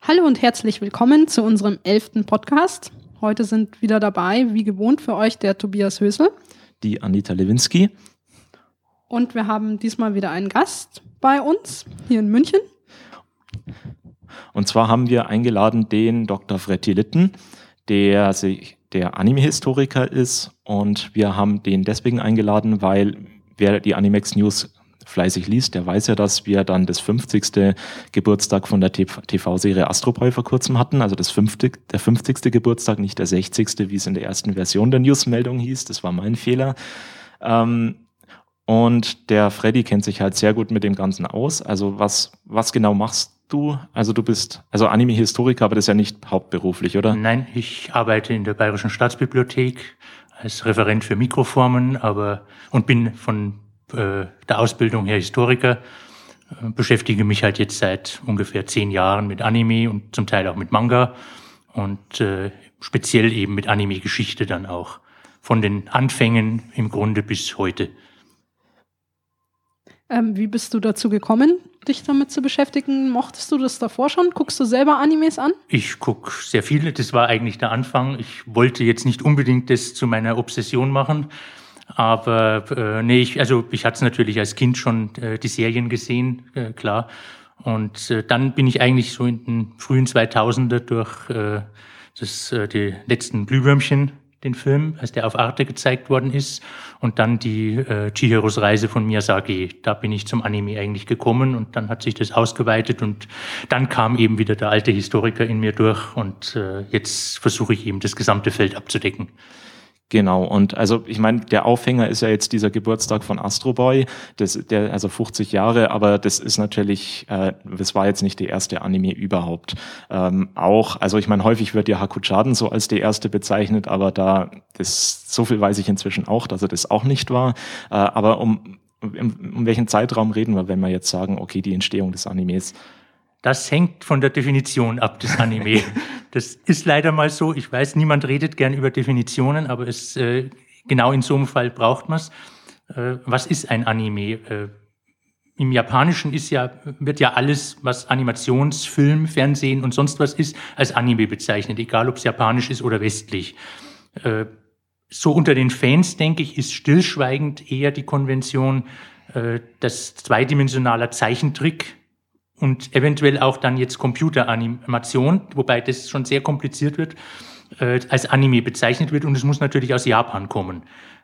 Hallo und herzlich willkommen zu unserem 11. Podcast. Heute sind wieder dabei, wie gewohnt für euch, der Tobias Hösel. Die Anita Lewinski. Und wir haben diesmal wieder einen Gast bei uns, hier in München. Und zwar haben wir eingeladen den Dr. Fretti Litten, der Anime-Historiker ist. Und wir haben den deswegen eingeladen, weil wer die Animex News fleißig liest, der weiß ja, dass wir dann das 50. Geburtstag von der TV-Serie Astro Boy vor kurzem hatten. Also der 50. Geburtstag, nicht der 60., wie es in der ersten Version der Newsmeldung hieß. Das war mein Fehler. Und der Freddy kennt sich halt sehr gut mit dem Ganzen aus. Also was genau machst du? Also du bist Anime-Historiker, aber das ist ja nicht hauptberuflich, oder? Nein, ich arbeite in der Bayerischen Staatsbibliothek als Referent für Mikroformen, und bin von der Ausbildung her Historiker, beschäftige mich halt jetzt seit ungefähr 10 Jahren mit Anime und zum Teil auch mit Manga und speziell eben mit Anime-Geschichte dann auch. Von den Anfängen im Grunde bis heute. Wie bist du dazu gekommen, dich damit zu beschäftigen? Mochtest du das davor schon? Guckst du selber Animes an? Ich gucke sehr viele, das war eigentlich der Anfang. Ich wollte jetzt nicht unbedingt das zu meiner Obsession machen, aber ich hatte es natürlich als Kind schon die Serien gesehen, klar. Und dann bin ich eigentlich so in den frühen 2000er durch die letzten Glühwürmchen, den Film, als der auf Arte gezeigt worden ist, und dann die Chihiros Reise von Miyazaki. Da bin ich zum Anime eigentlich gekommen und dann hat sich das ausgeweitet und dann kam eben wieder der alte Historiker in mir durch und jetzt versuche ich eben das gesamte Feld abzudecken. Genau, und also ich meine, der Aufhänger ist ja jetzt dieser Geburtstag von Astro Boy, also 50 Jahre, aber das ist natürlich, das war jetzt nicht der erste Anime überhaupt. Also ich meine, häufig wird ja Hakuchaden so als der erste bezeichnet, aber so viel weiß ich inzwischen auch, dass er das auch nicht war. Aber um welchen Zeitraum reden wir, wenn wir jetzt sagen, okay, die Entstehung des Animes? Das hängt von der Definition ab des Anime. Das ist leider mal so. Ich weiß, niemand redet gern über Definitionen, aber genau in so einem Fall braucht man es. Was ist ein Anime? Im Japanischen wird ja alles, was Animationsfilm, Fernsehen und sonst was ist, als Anime bezeichnet, egal ob es japanisch ist oder westlich. So unter den Fans, denke ich, ist stillschweigend eher die Konvention, dass zweidimensionaler Zeichentrick und eventuell auch dann jetzt Computeranimation, wobei das schon sehr kompliziert wird, als Anime bezeichnet wird. Und es muss natürlich aus Japan kommen.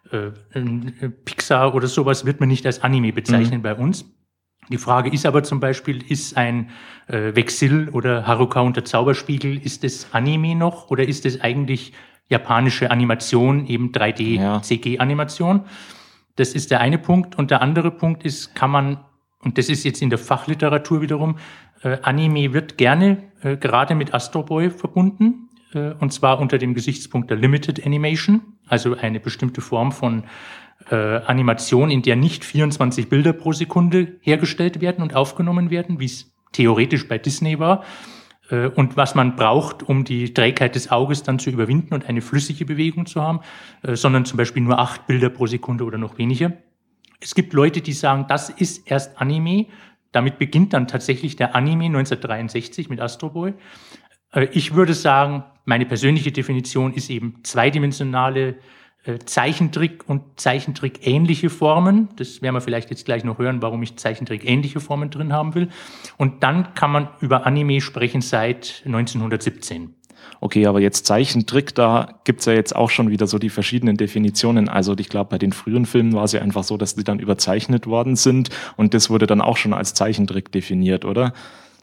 Pixar oder sowas wird man nicht als Anime bezeichnen bei uns. Die Frage ist aber zum Beispiel, ist ein Vexil oder Haruka und der Zauberspiegel, ist das Anime noch oder ist es eigentlich japanische Animation, eben 3D-CG-Animation? Das ist der eine Punkt. Und der andere Punkt ist, und das ist jetzt in der Fachliteratur wiederum, Anime wird gerne gerade mit Astro Boy verbunden, und zwar unter dem Gesichtspunkt der Limited Animation, also eine bestimmte Form von Animation, in der nicht 24 Bilder pro Sekunde hergestellt werden und aufgenommen werden, wie es theoretisch bei Disney war, und was man braucht, um die Trägheit des Auges dann zu überwinden und eine flüssige Bewegung zu haben, sondern zum Beispiel nur 8 Bilder pro Sekunde oder noch weniger. Es gibt Leute, die sagen, das ist erst Anime. Damit beginnt dann tatsächlich der Anime 1963 mit Astro Boy. Ich würde sagen, meine persönliche Definition ist eben zweidimensionale Zeichentrick und Zeichentrick-ähnliche Formen. Das werden wir vielleicht jetzt gleich noch hören, warum ich Zeichentrick-ähnliche Formen drin haben will. Und dann kann man über Anime sprechen seit 1917. Okay, aber jetzt Zeichentrick, da gibt's ja jetzt auch schon wieder so die verschiedenen Definitionen. Also ich glaube, bei den frühen Filmen war es ja einfach so, dass die dann überzeichnet worden sind und das wurde dann auch schon als Zeichentrick definiert, oder?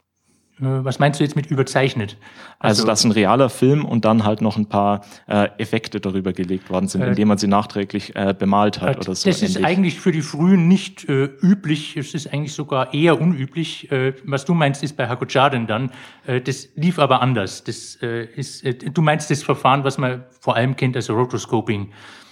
Was meinst du jetzt mit überzeichnet? Also dass ein realer Film und dann halt noch ein paar Effekte darüber gelegt worden sind, indem man sie nachträglich bemalt hat oder so. Das ist eigentlich für die Frühen nicht üblich. Es ist eigentlich sogar eher unüblich. Was du meinst, ist bei Hakuchaden dann. Das lief aber anders. Du meinst das Verfahren, was man vor allem kennt als Rotoscoping,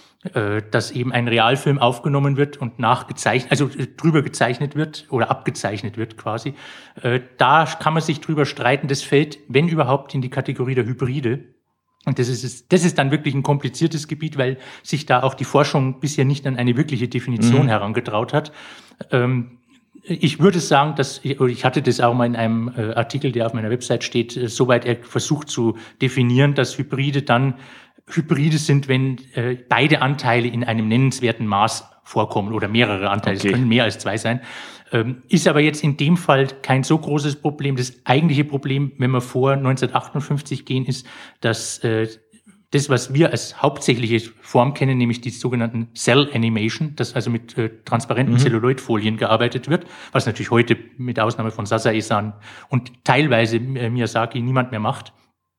dass eben ein Realfilm aufgenommen wird und nachgezeichnet, also drüber gezeichnet wird oder abgezeichnet wird quasi. Da kann man sich drüber streiten. Das fällt, wenn überhaupt, in die Kategorie der Hybride. Und das ist dann wirklich ein kompliziertes Gebiet, weil sich da auch die Forschung bisher nicht an eine wirkliche Definition herangetraut hat. ich würde sagen, ich hatte das auch mal in einem Artikel, der auf meiner Website steht, soweit er versucht zu definieren, dass Hybride sind, wenn beide Anteile in einem nennenswerten Maß vorkommen oder mehrere Anteile. Es können mehr als 2 sein. Ist aber jetzt in dem Fall kein so großes Problem. Das eigentliche Problem, wenn wir vor 1958 gehen, ist, dass das, was wir als hauptsächliche Form kennen, nämlich die sogenannten Cell Animation, das also mit transparenten Zelluloidfolien gearbeitet wird, was natürlich heute mit Ausnahme von Sasae-san und teilweise Miyazaki niemand mehr macht,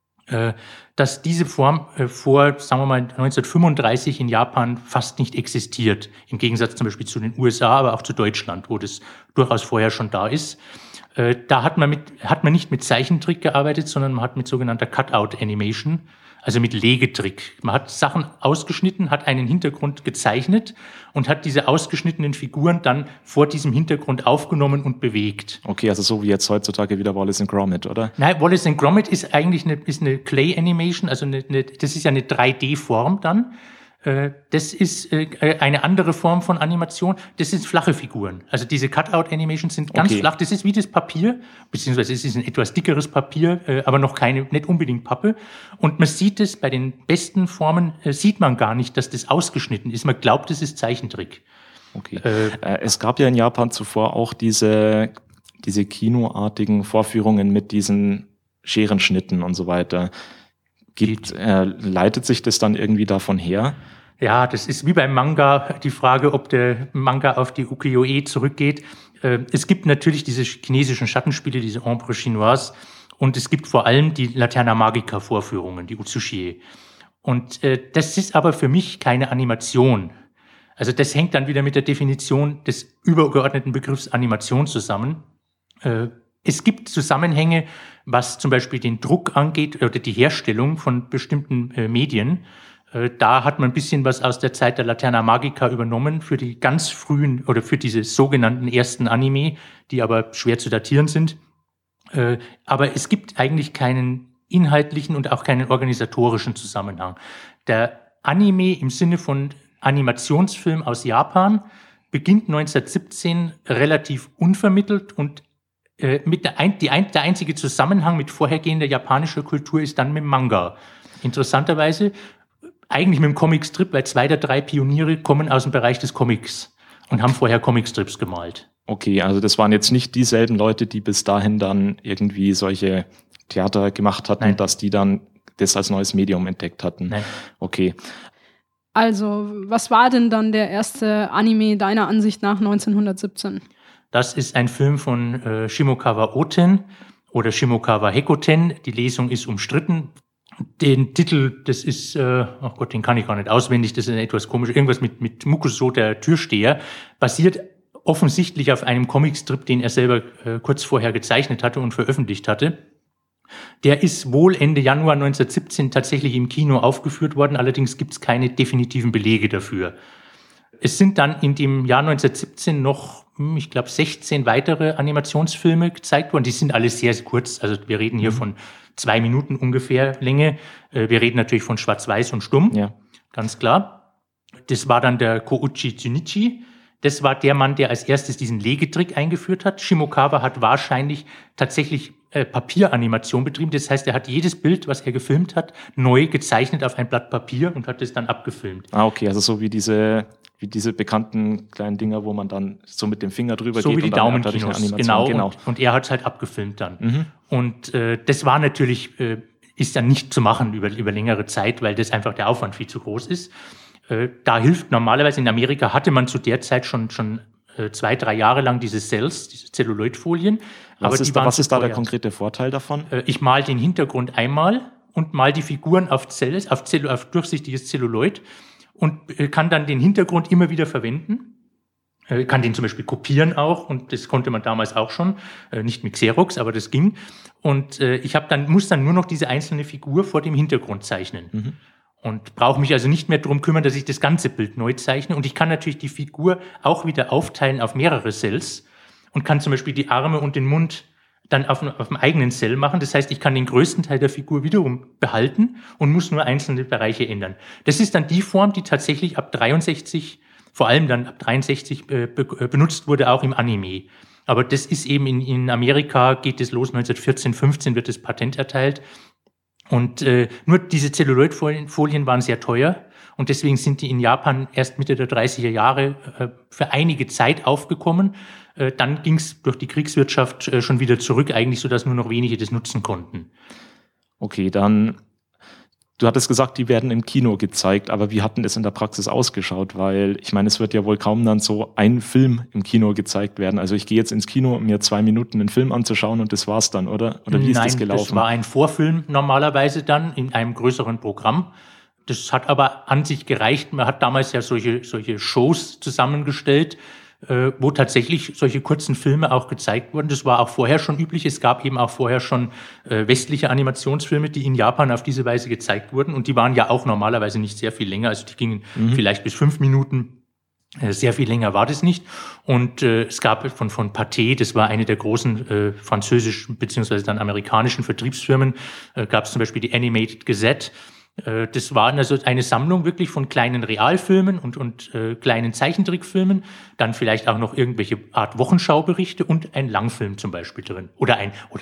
dass diese Form vor, sagen wir mal, 1935 in Japan fast nicht existiert, im Gegensatz zum Beispiel zu den USA, aber auch zu Deutschland, wo das durchaus vorher schon da ist. Da hat man nicht mit Zeichentrick gearbeitet, sondern man hat mit sogenannter Cutout-Animation, also mit Legetrick. Man hat Sachen ausgeschnitten, hat einen Hintergrund gezeichnet und hat diese ausgeschnittenen Figuren dann vor diesem Hintergrund aufgenommen und bewegt. Okay, also so wie jetzt heutzutage wieder Wallace & Gromit, oder? Nein, Wallace & Gromit ist eigentlich eine Clay-Animation, also das ist ja eine 3D-Form dann. Das ist eine andere Form von Animation. Das sind flache Figuren. Also diese Cutout-Animations sind ganz flach. Das ist wie das Papier, beziehungsweise es ist ein etwas dickeres Papier, aber noch nicht unbedingt Pappe. Und man sieht es bei den besten Formen, sieht man gar nicht, dass das ausgeschnitten ist. Man glaubt, es ist Zeichentrick. Okay. Es gab ja in Japan zuvor auch diese kinoartigen Vorführungen mit diesen Scherenschnitten und so weiter. Leitet sich das dann irgendwie davon her? Ja, das ist wie beim Manga die Frage, ob der Manga auf die Ukiyo-e zurückgeht. Es gibt natürlich diese chinesischen Schattenspiele, diese Ombre chinoise, und es gibt vor allem die Laterna Magica Vorführungen, die Utsushie. Und das ist aber für mich keine Animation. Also das hängt dann wieder mit der Definition des übergeordneten Begriffs Animation zusammen. Es gibt Zusammenhänge, was zum Beispiel den Druck angeht oder die Herstellung von bestimmten Medien. Da hat man ein bisschen was aus der Zeit der Laterna Magica übernommen für die ganz frühen oder für diese sogenannten ersten Anime, die aber schwer zu datieren sind. Aber es gibt eigentlich keinen inhaltlichen und auch keinen organisatorischen Zusammenhang. Der Anime im Sinne von Animationsfilm aus Japan beginnt 1917 relativ unvermittelt und der einzige Zusammenhang mit vorhergehender japanischer Kultur ist dann mit dem Manga. Interessanterweise eigentlich mit dem Comicstrip, weil 2 der 3 Pioniere kommen aus dem Bereich des Comics und haben vorher Comicstrips gemalt. Okay, also das waren jetzt nicht dieselben Leute, die bis dahin dann irgendwie solche Theater gemacht hatten, dass die dann das als neues Medium entdeckt hatten. Nein. Okay. Also, was war denn dann der erste Anime deiner Ansicht nach 1917? Das ist ein Film von Shimokawa Oten oder Shimokawa Hekoten. Die Lesung ist umstritten. Den Titel, das ist, oh Gott, den kann ich gar nicht auswendig, das ist etwas komisch. Irgendwas mit Mukuso, der Türsteher, basiert offensichtlich auf einem Comicstrip, den er selber kurz vorher gezeichnet hatte und veröffentlicht hatte. Der ist wohl Ende Januar 1917 tatsächlich im Kino aufgeführt worden, allerdings gibt es keine definitiven Belege dafür. Es sind dann in dem Jahr 1917 noch, ich glaube, 16 weitere Animationsfilme gezeigt worden. Die sind alle sehr, sehr kurz. Also wir reden hier von 2 Minuten ungefähr Länge. Wir reden natürlich von Schwarz-Weiß und Stumm, ganz klar. Das war dann der Kouchi Junichi. Das war der Mann, der als erstes diesen Legetrick eingeführt hat. Shimokawa hat wahrscheinlich tatsächlich Papieranimation betrieben. Das heißt, er hat jedes Bild, was er gefilmt hat, neu gezeichnet auf ein Blatt Papier und hat es dann abgefilmt. Ah, okay, also so wie diese bekannten kleinen Dinger, wo man dann so mit dem Finger drüber so geht. So wie die Daumenkinos, genau. Und er hat es halt abgefilmt dann. Mhm. Und das war natürlich, ist dann nicht zu machen über längere Zeit, weil das einfach der Aufwand viel zu groß ist. Da hilft normalerweise, in Amerika hatte man zu der Zeit schon 2-3 Jahre lang diese Cells, diese Zelluloidfolien. Was ist da der konkrete Vorteil davon? Ich male den Hintergrund einmal und male die Figuren auf durchsichtiges Zelluloid und kann dann den Hintergrund immer wieder verwenden. Kann den zum Beispiel kopieren auch, und das konnte man damals auch schon, nicht mit Xerox, aber das ging. Und muss dann nur noch diese einzelne Figur vor dem Hintergrund zeichnen. Mhm. Und brauche mich also nicht mehr darum kümmern, dass ich das ganze Bild neu zeichne. Und ich kann natürlich die Figur auch wieder aufteilen auf mehrere Cells und kann zum Beispiel die Arme und den Mund dann auf dem eigenen Cell machen. Das heißt, ich kann den größten Teil der Figur wiederum behalten und muss nur einzelne Bereiche ändern. Das ist dann die Form, die tatsächlich ab 63, vor allem dann ab 63 benutzt wurde, auch im Anime. Aber das ist eben in Amerika, geht es los, 1914, 15 wird das Patent erteilt. Und nur diese Zelluloidfolien waren sehr teuer. Und deswegen sind die in Japan erst Mitte der 30er Jahre für einige Zeit aufgekommen. Dann ging es durch die Kriegswirtschaft schon wieder zurück, eigentlich so, dass nur noch wenige das nutzen konnten. Okay, dann, du hattest gesagt, die werden im Kino gezeigt, aber wie hat denn das in der Praxis ausgeschaut? Weil ich meine, es wird ja wohl kaum dann so ein Film im Kino gezeigt werden. Also ich gehe jetzt ins Kino, um mir 2 Minuten einen Film anzuschauen und das war's dann, oder? Oder wie ist das gelaufen? Das war ein Vorfilm normalerweise dann in einem größeren Programm. Das hat aber an sich gereicht. Man hat damals ja solche Shows zusammengestellt, wo tatsächlich solche kurzen Filme auch gezeigt wurden. Das war auch vorher schon üblich. Es gab eben auch vorher schon westliche Animationsfilme, die in Japan auf diese Weise gezeigt wurden. Und die waren ja auch normalerweise nicht sehr viel länger. Also die gingen vielleicht bis 5 Minuten. Sehr viel länger war das nicht. Und es gab von Pathé, das war eine der großen französischen beziehungsweise dann amerikanischen Vertriebsfirmen, gab es zum Beispiel die Animated Gazette. Das war also eine Sammlung wirklich von kleinen Realfilmen und kleinen Zeichentrickfilmen, dann vielleicht auch noch irgendwelche Art Wochenschauberichte und ein Langfilm zum Beispiel drin. Oder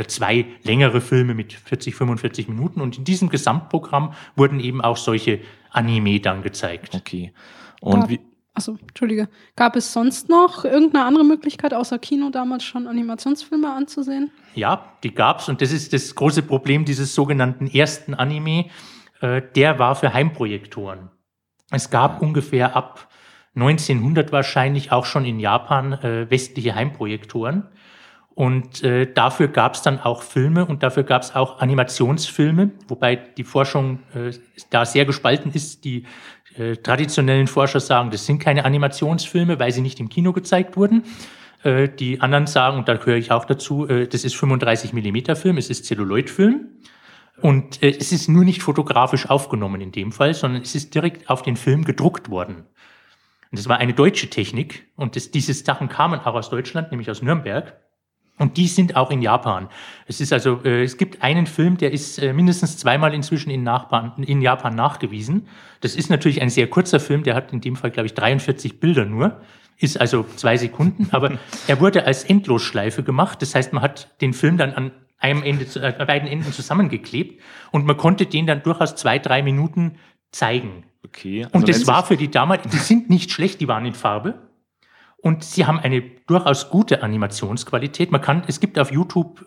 2 längere Filme mit 40, 45 Minuten. Und in diesem Gesamtprogramm wurden eben auch solche Anime dann gezeigt. Okay. Und Entschuldige. Gab es sonst noch irgendeine andere Möglichkeit, außer Kino damals schon Animationsfilme anzusehen? Ja, die gab's. Und das ist das große Problem dieses sogenannten ersten Anime. Der war für Heimprojektoren. Es gab ungefähr ab 1900 wahrscheinlich auch schon in Japan westliche Heimprojektoren. Und dafür gab es dann auch Filme und dafür gab es auch Animationsfilme, wobei die Forschung da sehr gespalten ist. Die traditionellen Forscher sagen, das sind keine Animationsfilme, weil sie nicht im Kino gezeigt wurden. Die anderen sagen, und da gehöre ich auch dazu, das ist 35 mm Film, es ist Zelluloidfilm. Und es ist nur nicht fotografisch aufgenommen in dem Fall, sondern es ist direkt auf den Film gedruckt worden. Und das war eine deutsche Technik und diese Sachen kamen auch aus Deutschland, nämlich aus Nürnberg. Und die sind auch in Japan. Es ist also, es gibt einen Film, der ist mindestens 2-mal inzwischen in Japan nachgewiesen. Das ist natürlich ein sehr kurzer Film, der hat in dem Fall, glaube ich, 43 Bilder nur. Ist also 2 Sekunden, aber er wurde als Endlosschleife gemacht. Das heißt, man hat den Film dann an beiden Enden zusammengeklebt und man konnte den dann durchaus 2-3 Minuten zeigen. Okay. Also und das war für die damals, die sind nicht schlecht, die waren in Farbe und sie haben eine durchaus gute Animationsqualität. Es gibt auf YouTube,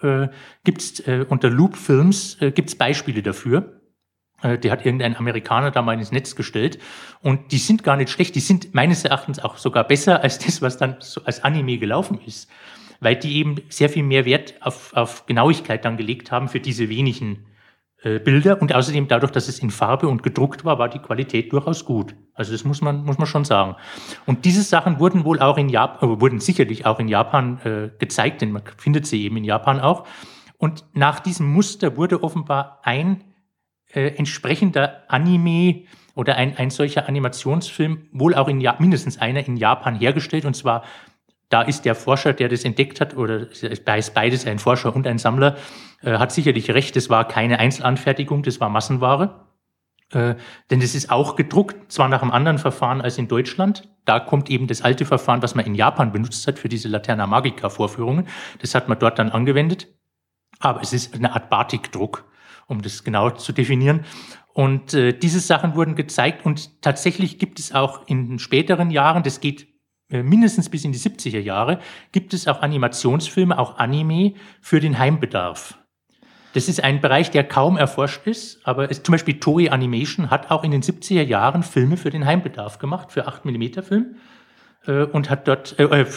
unter Loop Films, gibt's Beispiele dafür. Die hat irgendein Amerikaner da mal ins Netz gestellt und die sind gar nicht schlecht, die sind meines Erachtens auch sogar besser als das, was dann so als Anime gelaufen ist. Weil die eben sehr viel mehr Wert auf Genauigkeit dann gelegt haben für diese wenigen Bilder. Und außerdem dadurch, dass es in Farbe und gedruckt war, war die Qualität durchaus gut. Also das muss man schon sagen. Und diese Sachen wurden wohl auch wurden sicherlich auch in Japan gezeigt, denn man findet sie eben in Japan auch. Und nach diesem Muster wurde offenbar ein entsprechender Anime oder ein solcher Animationsfilm wohl auch mindestens einer in Japan hergestellt. Und zwar da ist der Forscher, der das entdeckt hat, oder da ist beides ein Forscher und ein Sammler, hat sicherlich recht, das war keine Einzelanfertigung, das war Massenware. Denn das ist auch gedruckt, zwar nach einem anderen Verfahren als in Deutschland. Da kommt eben das alte Verfahren, was man in Japan benutzt hat für diese Laterna Magica Vorführungen. Das hat man dort dann angewendet. Aber es ist eine Art Batikdruck, um das genau zu definieren. Und diese Sachen wurden gezeigt und tatsächlich gibt es auch in späteren Jahren, das geht mindestens bis in die 70er Jahre, gibt es auch Animationsfilme, auch Anime für den Heimbedarf. Das ist ein Bereich, der kaum erforscht ist, aber zum Beispiel Toei Animation hat auch in den 70er Jahren Filme für den Heimbedarf gemacht, für 8mm Film und hat dort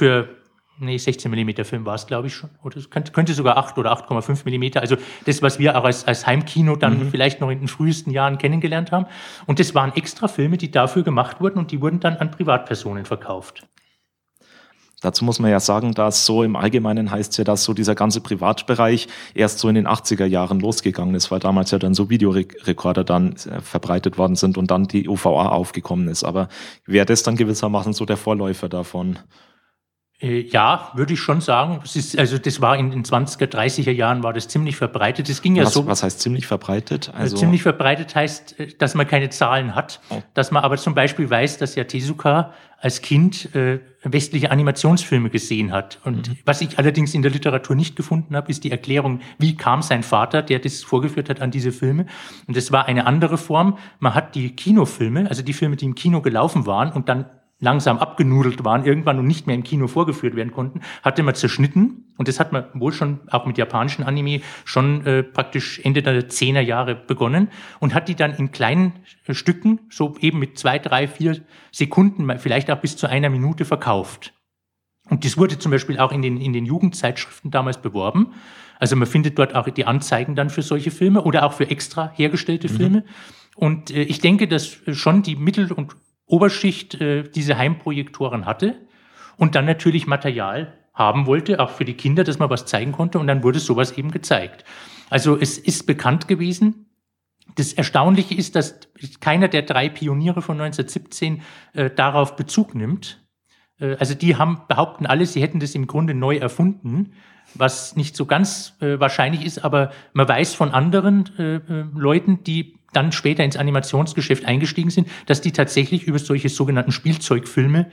16mm Film war es, glaube ich schon, oder es könnte sogar 8 oder 8,5mm, also das, was wir auch als Heimkino dann vielleicht noch in den frühesten Jahren kennengelernt haben. Und das waren extra Filme, die dafür gemacht wurden und die wurden dann an Privatpersonen verkauft. Dazu muss man ja sagen, dass so im Allgemeinen heißt es ja, dass so dieser ganze Privatbereich erst so in den 80er Jahren losgegangen ist, weil damals ja dann so Videorekorder dann verbreitet worden sind und dann die UVA aufgekommen ist. Aber wäre das dann gewissermaßen so der Vorläufer davon? Ja, würde ich schon sagen. Das war in den 20er, 30er Jahren war das ziemlich verbreitet. Das ging ja so. Was heißt ziemlich verbreitet? Also ziemlich verbreitet heißt, dass man keine Zahlen hat, dass man aber zum Beispiel weiß, dass ja Tezuka als Kind westliche Animationsfilme gesehen hat. Und was ich allerdings in der Literatur nicht gefunden habe, ist die Erklärung, wie kam sein Vater, der das vorgeführt hat, an diese Filme. Und das war eine andere Form. Man hat die Kinofilme, also die Filme, die im Kino gelaufen waren und dann langsam abgenudelt waren irgendwann und nicht mehr im Kino vorgeführt werden konnten, hatte man zerschnitten. Und das hat man wohl schon, auch mit japanischen Anime, schon praktisch Ende der 10er Jahre begonnen und hat die dann in kleinen Stücken, so eben mit 2, 3, 4 Sekunden, vielleicht auch bis zu 1 Minute verkauft. Und das wurde zum Beispiel auch in den Jugendzeitschriften damals beworben. Also man findet dort auch die Anzeigen dann für solche Filme oder auch für extra hergestellte Filme. Und ich denke, dass schon die Mittel- und Oberschicht diese Heimprojektoren hatte und dann natürlich Material haben wollte, auch für die Kinder, dass man was zeigen konnte, und dann wurde sowas eben gezeigt. Also es ist bekannt gewesen. Das Erstaunliche ist, dass keiner der 3 Pioniere von 1917 darauf Bezug nimmt. Also die behaupten alle, sie hätten das im Grunde neu erfunden, was nicht so ganz wahrscheinlich ist, aber man weiß von anderen Leuten, die dann später ins Animationsgeschäft eingestiegen sind, dass die tatsächlich über solche sogenannten Spielzeugfilme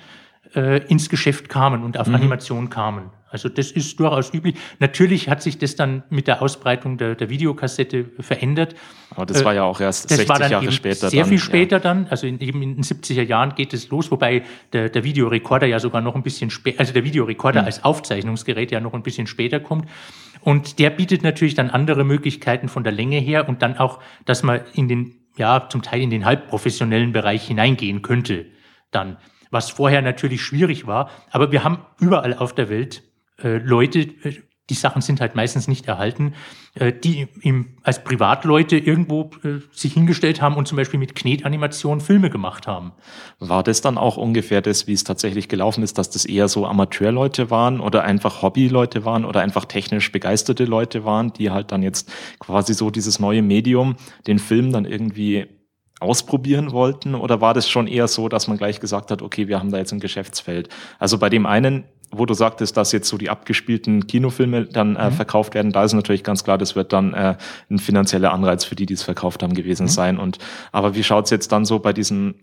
ins Geschäft kamen und auf Animation kamen. Also das ist durchaus üblich. Natürlich hat sich das dann mit der Ausbreitung der Videokassette verändert. Aber das war ja auch erst 60 Jahre später. Sehr viel später dann, also eben in den 70er Jahren geht es los, wobei der Videorekorder ja sogar noch ein bisschen später, also der Videorekorder als Aufzeichnungsgerät ja noch ein bisschen später kommt. Und der bietet natürlich dann andere Möglichkeiten von der Länge her und dann auch, dass man zum Teil in den halbprofessionellen Bereich hineingehen könnte dann. Was vorher natürlich schwierig war, aber wir haben überall auf der Welt Leute, die Sachen sind halt meistens nicht erhalten, die als Privatleute irgendwo sich hingestellt haben und zum Beispiel mit Knetanimation Filme gemacht haben. War das dann auch ungefähr das, wie es tatsächlich gelaufen ist, dass das eher so Amateurleute waren oder einfach Hobbyleute waren oder einfach technisch begeisterte Leute waren, die halt dann jetzt quasi so dieses neue Medium, den Film dann irgendwie ausprobieren wollten? Oder war das schon eher so, dass man gleich gesagt hat, okay, wir haben da jetzt ein Geschäftsfeld? Also bei dem einen, wo du sagtest, dass jetzt so die abgespielten Kinofilme dann verkauft werden, da ist natürlich ganz klar, das wird dann ein finanzieller Anreiz für die es verkauft haben gewesen sein. Aber wie schaut's jetzt dann so bei diesen,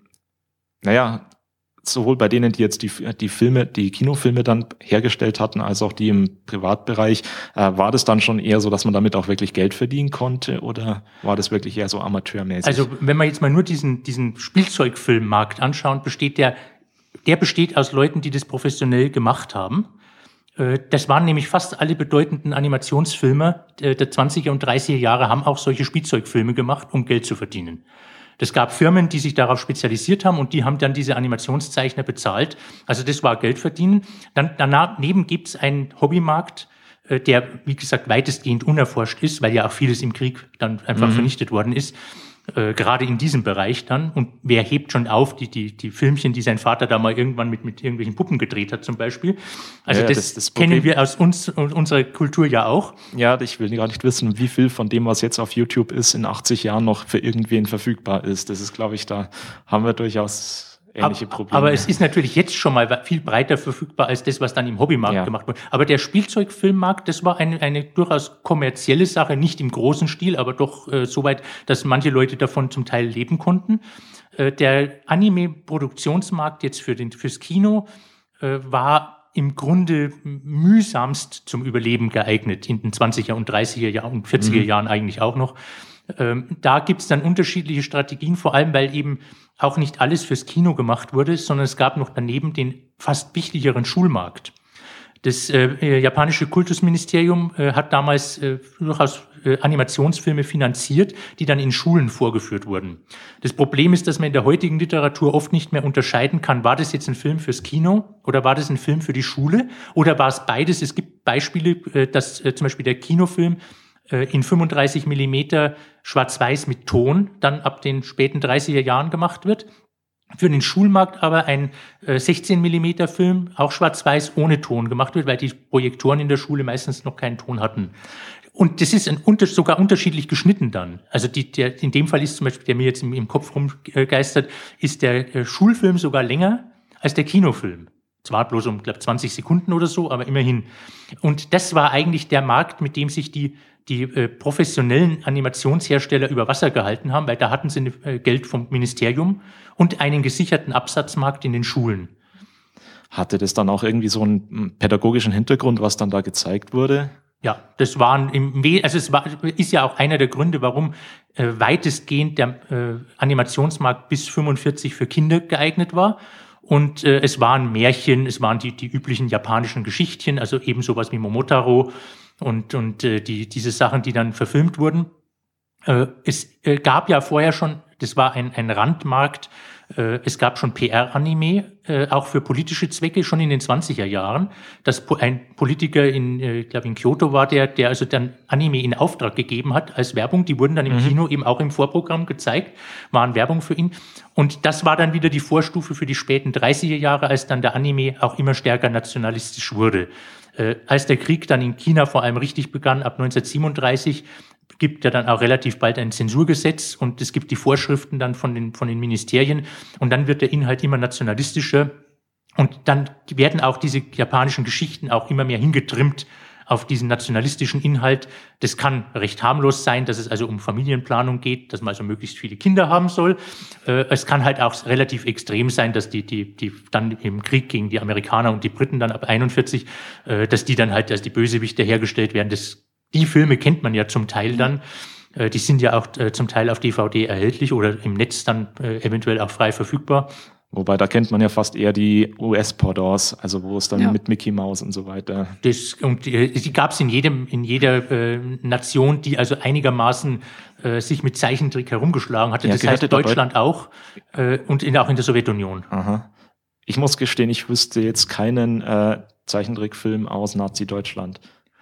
sowohl bei denen, die jetzt die Kinofilme dann hergestellt hatten, als auch die im Privatbereich, war das dann schon eher so, dass man damit auch wirklich Geld verdienen konnte, oder war das wirklich eher so amateurmäßig? Also wenn wir jetzt mal nur diesen Spielzeugfilmmarkt anschauen, der besteht aus Leuten, die das professionell gemacht haben. Das waren nämlich fast alle bedeutenden Animationsfilmer der 20er und 30er Jahre, haben auch solche Spielzeugfilme gemacht, um Geld zu verdienen. Es gab Firmen, die sich darauf spezialisiert haben und die haben dann diese Animationszeichner bezahlt. Also das war Geld verdienen. Daneben gibt es einen Hobbymarkt, der, wie gesagt, weitestgehend unerforscht ist, weil ja auch vieles im Krieg dann einfach vernichtet worden ist. Gerade in diesem Bereich dann. Und wer hebt schon auf die Filmchen, die sein Vater da mal irgendwann mit irgendwelchen Puppen gedreht hat zum Beispiel. Also das kennen wir aus unserer Kultur ja auch. Ja, ich will gar nicht wissen, wie viel von dem, was jetzt auf YouTube ist, in 80 Jahren noch für irgendwen verfügbar ist. Das ist, glaube ich, da haben wir durchaus ähnliche Probleme. Aber es ist natürlich jetzt schon mal viel breiter verfügbar als das, was dann im Hobbymarkt gemacht wurde. Aber der Spielzeugfilmmarkt, das war eine durchaus kommerzielle Sache, nicht im großen Stil, aber doch soweit, dass manche Leute davon zum Teil leben konnten. Der Anime-Produktionsmarkt jetzt fürs Kino war im Grunde mühsamst zum Überleben geeignet in den 20er und 30er Jahren und 40er Jahren eigentlich auch noch. Da gibt's dann unterschiedliche Strategien, vor allem weil eben auch nicht alles fürs Kino gemacht wurde, sondern es gab noch daneben den fast wichtigeren Schulmarkt. Das japanische Kultusministerium hat damals durchaus Animationsfilme finanziert, die dann in Schulen vorgeführt wurden. Das Problem ist, dass man in der heutigen Literatur oft nicht mehr unterscheiden kann, war das jetzt ein Film fürs Kino oder war das ein Film für die Schule oder war es beides? Es gibt Beispiele, dass zum Beispiel der Kinofilm in 35 Millimeter Schwarz-Weiß mit Ton dann ab den späten 30er Jahren gemacht wird. Für den Schulmarkt aber ein 16 Millimeter Film, auch Schwarz-Weiß ohne Ton gemacht wird, weil die Projektoren in der Schule meistens noch keinen Ton hatten. Und das ist sogar unterschiedlich geschnitten dann. Also in dem Fall ist zum Beispiel, der mir jetzt im Kopf rumgeistert, ist der Schulfilm sogar länger als der Kinofilm. zwar bloß um, glaube 20 Sekunden oder so, aber immerhin. Und das war eigentlich der Markt, mit dem sich die professionellen Animationshersteller über Wasser gehalten haben, weil da hatten sie Geld vom Ministerium und einen gesicherten Absatzmarkt in den Schulen. Hatte das dann auch irgendwie so einen pädagogischen Hintergrund, was dann da gezeigt wurde? Ja, das waren ist ja auch einer der Gründe, warum weitestgehend der Animationsmarkt bis 45 für Kinder geeignet war. Und es waren Märchen, es waren die üblichen japanischen Geschichtchen, also eben sowas wie Momotaro und diese Sachen, die dann verfilmt wurden. Es gab ja vorher schon, das war ein Randmarkt, es gab schon PR-Anime, auch für politische Zwecke, schon in den 20er Jahren, dass ein Politiker ich glaube in Kyoto war der also dann Anime in Auftrag gegeben hat als Werbung. Die wurden dann im Kino eben auch im Vorprogramm gezeigt, waren Werbung für ihn. Und das war dann wieder die Vorstufe für die späten 30er Jahre, als dann der Anime auch immer stärker nationalistisch wurde. Als der Krieg dann in China vor allem richtig begann, ab 1937, gibt ja dann auch relativ bald ein Zensurgesetz und es gibt die Vorschriften dann von den Ministerien und dann wird der Inhalt immer nationalistischer und dann werden auch diese japanischen Geschichten auch immer mehr hingetrimmt auf diesen nationalistischen Inhalt. Das kann recht harmlos sein, dass es also um Familienplanung geht, dass man also möglichst viele Kinder haben soll. Es kann halt auch relativ extrem sein, dass die dann im Krieg gegen die Amerikaner und die Briten dann ab 41, dass die dann halt als die Bösewichte hergestellt werden. Die Filme kennt man ja zum Teil dann. Die sind ja auch zum Teil auf DVD erhältlich oder im Netz dann eventuell auch frei verfügbar. Wobei, da kennt man ja fast eher die US-Pendants, also wo es dann mit Mickey Mouse und so weiter. Die gab es in jeder Nation, die also einigermaßen sich mit Zeichentrick herumgeschlagen hatte. Ja, das heißt Deutschland auch und auch in der Sowjetunion. Aha. Ich muss gestehen, ich wüsste jetzt keinen Zeichentrickfilm aus Nazi-Deutschland.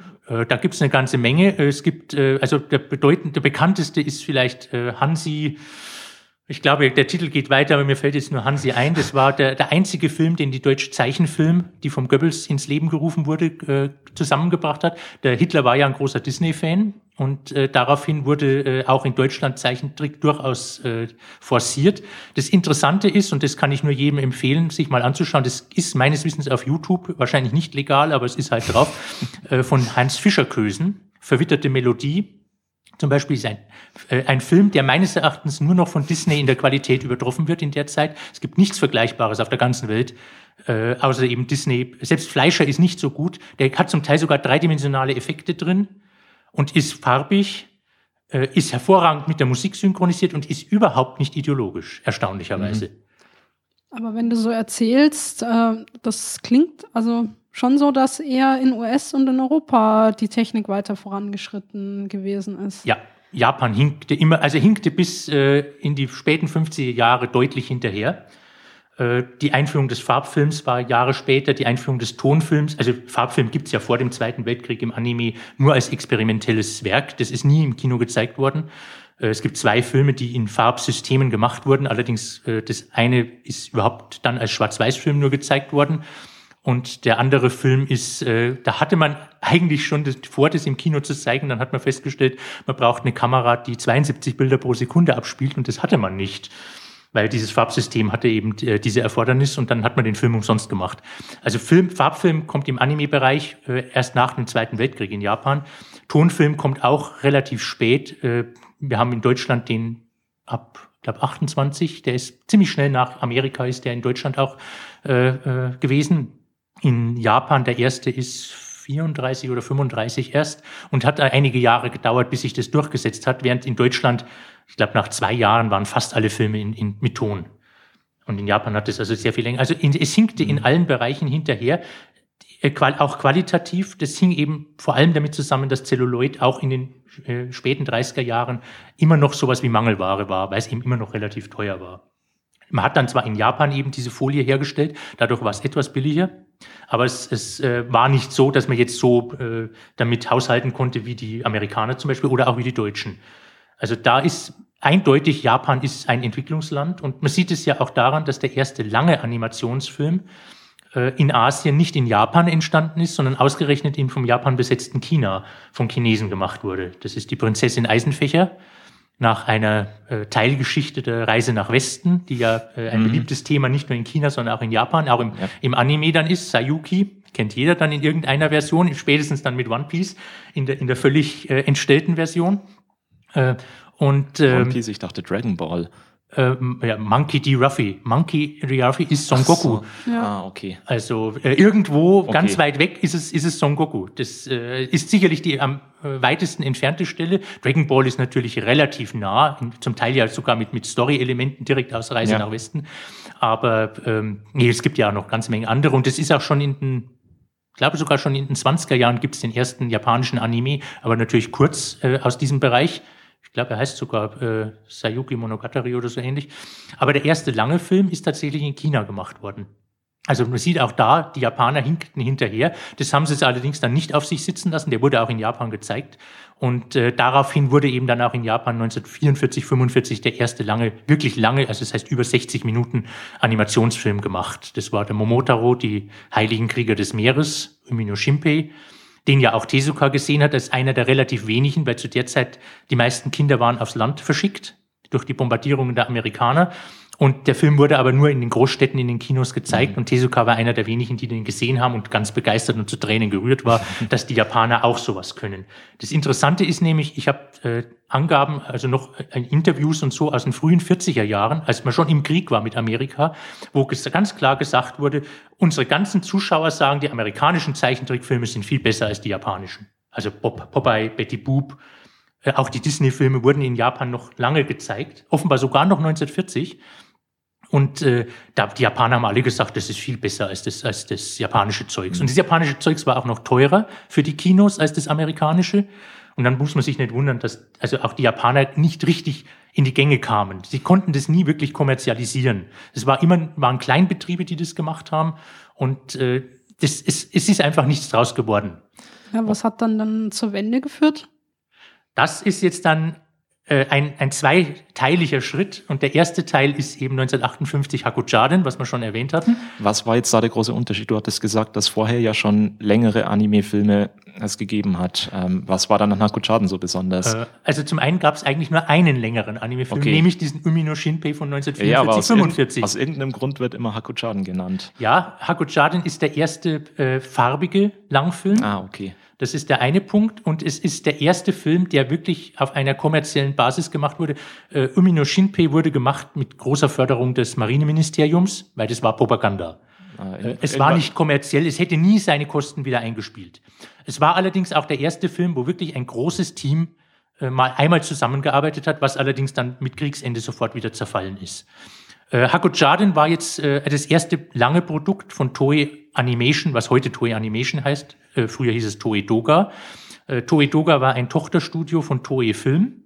Da gibt's eine ganze Menge. Es gibt, also der bekannteste ist vielleicht Hansi. Ich glaube, der Titel geht weiter, aber mir fällt jetzt nur Hansi ein. Das war der einzige Film, den die deutsche Zeichenfilm, die vom Goebbels ins Leben gerufen wurde, zusammengebracht hat. Der Hitler war ja ein großer Disney-Fan und daraufhin wurde auch in Deutschland Zeichentrick durchaus forciert. Das Interessante ist, und das kann ich nur jedem empfehlen, sich mal anzuschauen, das ist meines Wissens auf YouTube, wahrscheinlich nicht legal, aber es ist halt drauf, von Heinz Fischerkösen, Verwitterte Melodie. Zum Beispiel ist ein Film, der meines Erachtens nur noch von Disney in der Qualität übertroffen wird in der Zeit. Es gibt nichts Vergleichbares auf der ganzen Welt, außer eben Disney. Selbst Fleischer ist nicht so gut. Der hat zum Teil sogar dreidimensionale Effekte drin und ist farbig, ist hervorragend mit der Musik synchronisiert und ist überhaupt nicht ideologisch, erstaunlicherweise. Aber wenn du so erzählst, das klingt also schon so, dass eher in US und in Europa die Technik weiter vorangeschritten gewesen ist. Ja, Japan hinkte bis in die späten 50er Jahre deutlich hinterher. Die Einführung des Farbfilms war Jahre später, die Einführung des Tonfilms. Also Farbfilm gibt's ja vor dem Zweiten Weltkrieg im Anime nur als experimentelles Werk. Das ist nie im Kino gezeigt worden. Es gibt 2 Filme, die in Farbsystemen gemacht wurden. Allerdings das eine ist überhaupt dann als Schwarz-Weiß-Film nur gezeigt worden. Und der andere Film ist, da hatte man eigentlich schon vor, das im Kino zu zeigen, dann hat man festgestellt, man braucht eine Kamera, die 72 Bilder pro Sekunde abspielt und das hatte man nicht, weil dieses Farbsystem hatte eben diese Erfordernis und dann hat man den Film umsonst gemacht. Also Farbfilm kommt im Anime-Bereich erst nach dem Zweiten Weltkrieg in Japan. Tonfilm kommt auch relativ spät. Wir haben in Deutschland den ab, ich glaube 28, der ist ziemlich schnell nach Amerika, ist der in Deutschland auch gewesen. In Japan, der erste ist 34 oder 35 erst und hat einige Jahre gedauert, bis sich das durchgesetzt hat, während in Deutschland, ich glaube nach 2 Jahren waren fast alle Filme mit Ton. Und in Japan hat es also sehr viel länger. Also es hinkte in allen Bereichen hinterher, auch qualitativ. Das hing eben vor allem damit zusammen, dass Zelluloid auch in den späten 30er Jahren immer noch sowas wie Mangelware war, weil es eben immer noch relativ teuer war. Man hat dann zwar in Japan eben diese Folie hergestellt, dadurch war es etwas billiger, aber es war nicht so, dass man jetzt so damit haushalten konnte wie die Amerikaner zum Beispiel oder auch wie die Deutschen. Also da ist eindeutig, Japan ist ein Entwicklungsland und man sieht es ja auch daran, dass der erste lange Animationsfilm in Asien nicht in Japan entstanden ist, sondern ausgerechnet im vom Japan besetzten China von Chinesen gemacht wurde. Das ist die Prinzessin Eisenfächer. nach einer Teilgeschichte der Reise nach Westen, die ja ein beliebtes Thema nicht nur in China, sondern auch in Japan, auch im Anime dann ist. Sayuki kennt jeder dann in irgendeiner Version, spätestens dann mit One Piece in der völlig entstellten Version. One Piece, ich dachte Dragon Ball. Monkey D. Ruffy. Monkey D. Ruffy ist Son Goku. So. Ja. Okay. Also irgendwo ganz weit weg ist es Son Goku. Das ist sicherlich die am weitesten entfernte Stelle. Dragon Ball ist natürlich relativ nah, zum Teil ja sogar mit Story-Elementen direkt aus Reise nach Westen. Aber es gibt ja auch noch ganz Menge andere. Und das ist auch schon ich glaube sogar schon in den 20er Jahren gibt es den ersten japanischen Anime, aber natürlich kurz aus diesem Bereich. Ich glaube, er heißt sogar Sayuki Monogatari oder so ähnlich. Aber der erste lange Film ist tatsächlich in China gemacht worden. Also man sieht auch da, die Japaner hinkten hinterher. Das haben sie es allerdings dann nicht auf sich sitzen lassen. Der wurde auch in Japan gezeigt. Und daraufhin wurde eben dann auch in Japan 1944, 45 der erste wirklich lange, also das heißt über 60 Minuten Animationsfilm gemacht. Das war der Momotaro, die Heiligen Krieger des Meeres, Umi no Shinpei, den ja auch Tezuka gesehen hat, als einer der relativ wenigen, weil zu der Zeit die meisten Kinder waren aufs Land verschickt durch die Bombardierungen der Amerikaner. Und der Film wurde aber nur in den Großstädten in den Kinos gezeigt. Und Tezuka war einer der wenigen, die den gesehen haben und ganz begeistert und zu Tränen gerührt war, dass die Japaner auch sowas können. Das Interessante ist nämlich, ich habe Angaben, also noch Interviews und so aus den frühen 40er Jahren, als man schon im Krieg war mit Amerika, wo ganz klar gesagt wurde, unsere ganzen Zuschauer sagen, die amerikanischen Zeichentrickfilme sind viel besser als die japanischen. Also Popeye, Betty Boop, auch die Disney-Filme wurden in Japan noch lange gezeigt, offenbar sogar noch 1940. Und die Japaner haben alle gesagt, das ist viel besser als das japanische Zeugs. Und das japanische Zeugs war auch noch teurer für die Kinos als das amerikanische. Und dann muss man sich nicht wundern, dass also auch die Japaner nicht richtig in die Gänge kamen. Sie konnten das nie wirklich kommerzialisieren. Waren Kleinbetriebe, die das gemacht haben. Und es ist einfach nichts draus geworden. Ja, was hat dann zur Wende geführt? Das ist jetzt dann ein zweiteiliger Schritt. Und der erste Teil ist eben 1958 Hakuchaden, was wir schon erwähnt hatten. Was war jetzt da der große Unterschied? Du hattest gesagt, dass vorher ja schon längere Anime-Filme es gegeben hat. Was war dann an Hakuchaden so besonders? Also zum einen gab es eigentlich nur einen längeren Anime-Film, nämlich diesen Umi no Shinpei von 1944, ja, aber 45. Aus irgendeinem Grund wird immer Hakuchaden genannt. Ja, Hakuchaden ist der erste farbige Langfilm. Ah, okay. Das ist der eine Punkt und es ist der erste Film, der wirklich auf einer kommerziellen Basis gemacht wurde. Umi no Shinpei wurde gemacht mit großer Förderung des Marineministeriums, weil das war Propaganda. Es war nicht kommerziell, es hätte nie seine Kosten wieder eingespielt. Es war allerdings auch der erste Film, wo wirklich ein großes Team einmal zusammengearbeitet hat, was allerdings dann mit Kriegsende sofort wieder zerfallen ist. Hakuchaden war jetzt das erste lange Produkt von Toei Animation, was heute Toei Animation heißt. Früher hieß es Toei Doga. Toei Doga war ein Tochterstudio von Toei Film.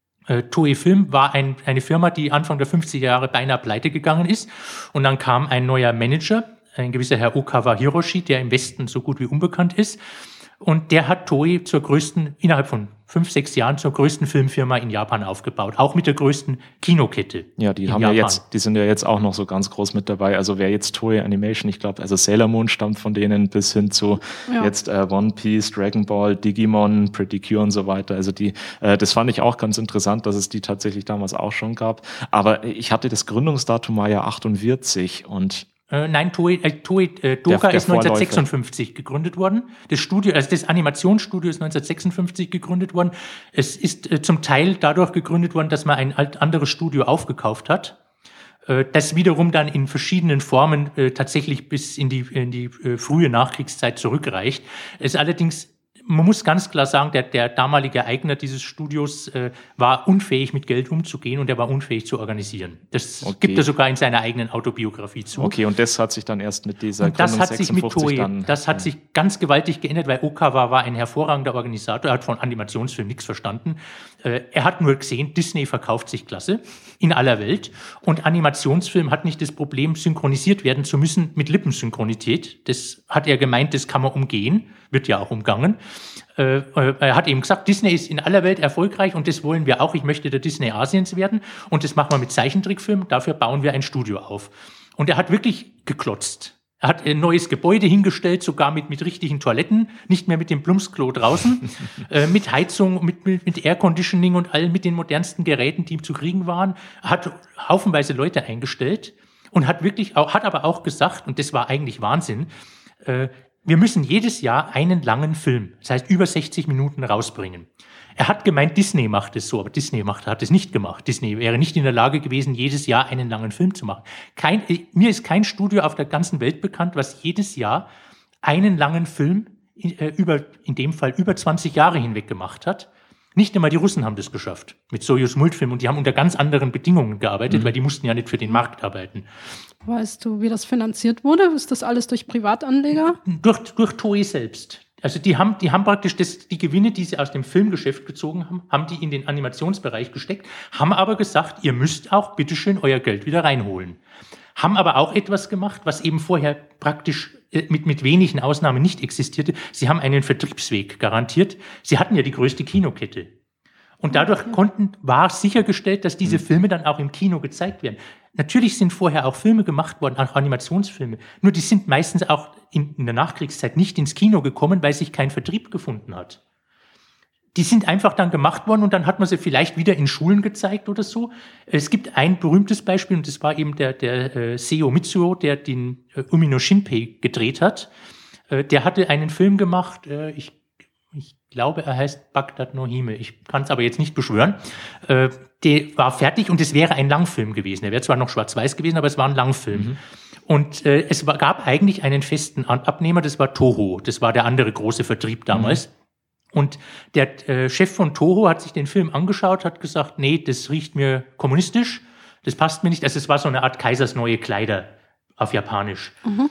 Toei Film war eine Firma, die Anfang der 50er Jahre beinahe pleite gegangen ist. Und dann kam ein neuer Manager, ein gewisser Herr Okawa Hiroshi, der im Westen so gut wie unbekannt ist. Und der hat Toei innerhalb von 5-6 Jahren zur größten Filmfirma in Japan aufgebaut. Auch mit der größten Kinokette. Ja, die sind ja jetzt auch noch so ganz groß mit dabei. Also wer jetzt Toei Animation, ich glaube, also Sailor Moon stammt von denen bis hin zu jetzt One Piece, Dragon Ball, Digimon, Pretty Cure und so weiter. Also das fand ich auch ganz interessant, dass es die tatsächlich damals auch schon gab. Aber ich hatte das Gründungsdatum war ja 48 und Nein, Toei Doga ist 1956 gegründet worden. Das Animationsstudio ist 1956 gegründet worden. Es ist zum Teil dadurch gegründet worden, dass man ein anderes Studio aufgekauft hat. Das wiederum dann in verschiedenen Formen tatsächlich bis in die frühe Nachkriegszeit zurückreicht. Es allerdings, man muss ganz klar sagen, der damalige Eigner dieses Studios war unfähig, mit Geld umzugehen und er war unfähig zu organisieren. Das gibt er sogar in seiner eigenen Autobiografie zu. Okay, und das hat sich dann erst mit dieser Gründung 56 das hat sich ganz gewaltig geändert, weil Okawa war ein hervorragender Organisator, er hat von Animationsfilmen nichts verstanden. Er hat nur gesehen, Disney verkauft sich klasse in aller Welt und Animationsfilm hat nicht das Problem, synchronisiert werden zu müssen mit Lippensynchronität. Das hat er gemeint, das kann man umgehen, wird ja auch umgangen. Er hat eben gesagt, Disney ist in aller Welt erfolgreich und das wollen wir auch. Ich möchte der Disney Asiens werden und das machen wir mit Zeichentrickfilmen. Dafür bauen wir ein Studio auf. Und er hat wirklich geklotzt. Er hat ein neues Gebäude hingestellt, sogar mit richtigen Toiletten, nicht mehr mit dem Plumpsklo draußen, mit Heizung, mit Airconditioning und allem, mit den modernsten Geräten, die zu kriegen waren. Er hat haufenweise Leute eingestellt und hat aber auch gesagt, und das war eigentlich Wahnsinn, wir müssen jedes Jahr einen langen Film, das heißt über 60 Minuten rausbringen. Er hat gemeint, Disney macht es so, aber Disney hat es nicht gemacht. Disney wäre nicht in der Lage gewesen, jedes Jahr einen langen Film zu machen. Mir ist kein Studio auf der ganzen Welt bekannt, was jedes Jahr einen langen Film in dem Fall über 20 Jahre hinweg gemacht hat. Nicht einmal die Russen haben das geschafft mit Sojus Multfilm, und die haben unter ganz anderen Bedingungen gearbeitet, weil die mussten ja nicht für den Markt arbeiten. Weißt du, wie das finanziert wurde? Ist das alles durch Privatanleger? Durch Toei selbst. Also die haben praktisch die Gewinne, die sie aus dem Filmgeschäft gezogen haben die in den Animationsbereich gesteckt, haben aber gesagt, ihr müsst auch bitteschön euer Geld wieder reinholen. Haben aber auch etwas gemacht, was eben vorher praktisch mit wenigen Ausnahmen nicht existierte. Sie haben einen Vertriebsweg garantiert. Sie hatten ja die größte Kinokette. Und dadurch war sichergestellt, dass diese Filme dann auch im Kino gezeigt werden. Natürlich sind vorher auch Filme gemacht worden, auch Animationsfilme. Nur die sind meistens auch in der Nachkriegszeit nicht ins Kino gekommen, weil sich kein Vertrieb gefunden hat. Die sind einfach dann gemacht worden und dann hat man sie vielleicht wieder in Schulen gezeigt oder so. Es gibt ein berühmtes Beispiel und das war eben der Seo Mitsuo, der den Umi no Shinpei gedreht hat. Der hatte einen Film gemacht, ich glaube, er heißt Bagdad no Hime. Ich kann es aber jetzt nicht beschwören. Der war fertig und es wäre ein Langfilm gewesen. Er wäre zwar noch schwarz-weiß gewesen, aber es war ein Langfilm. Und es gab eigentlich einen festen Abnehmer, das war Toho. Das war der andere große Vertrieb damals. Und der Chef von Toho hat sich den Film angeschaut, hat gesagt, nee, das riecht mir kommunistisch, das passt mir nicht. Also es war so eine Art Kaisers neue Kleider auf Japanisch.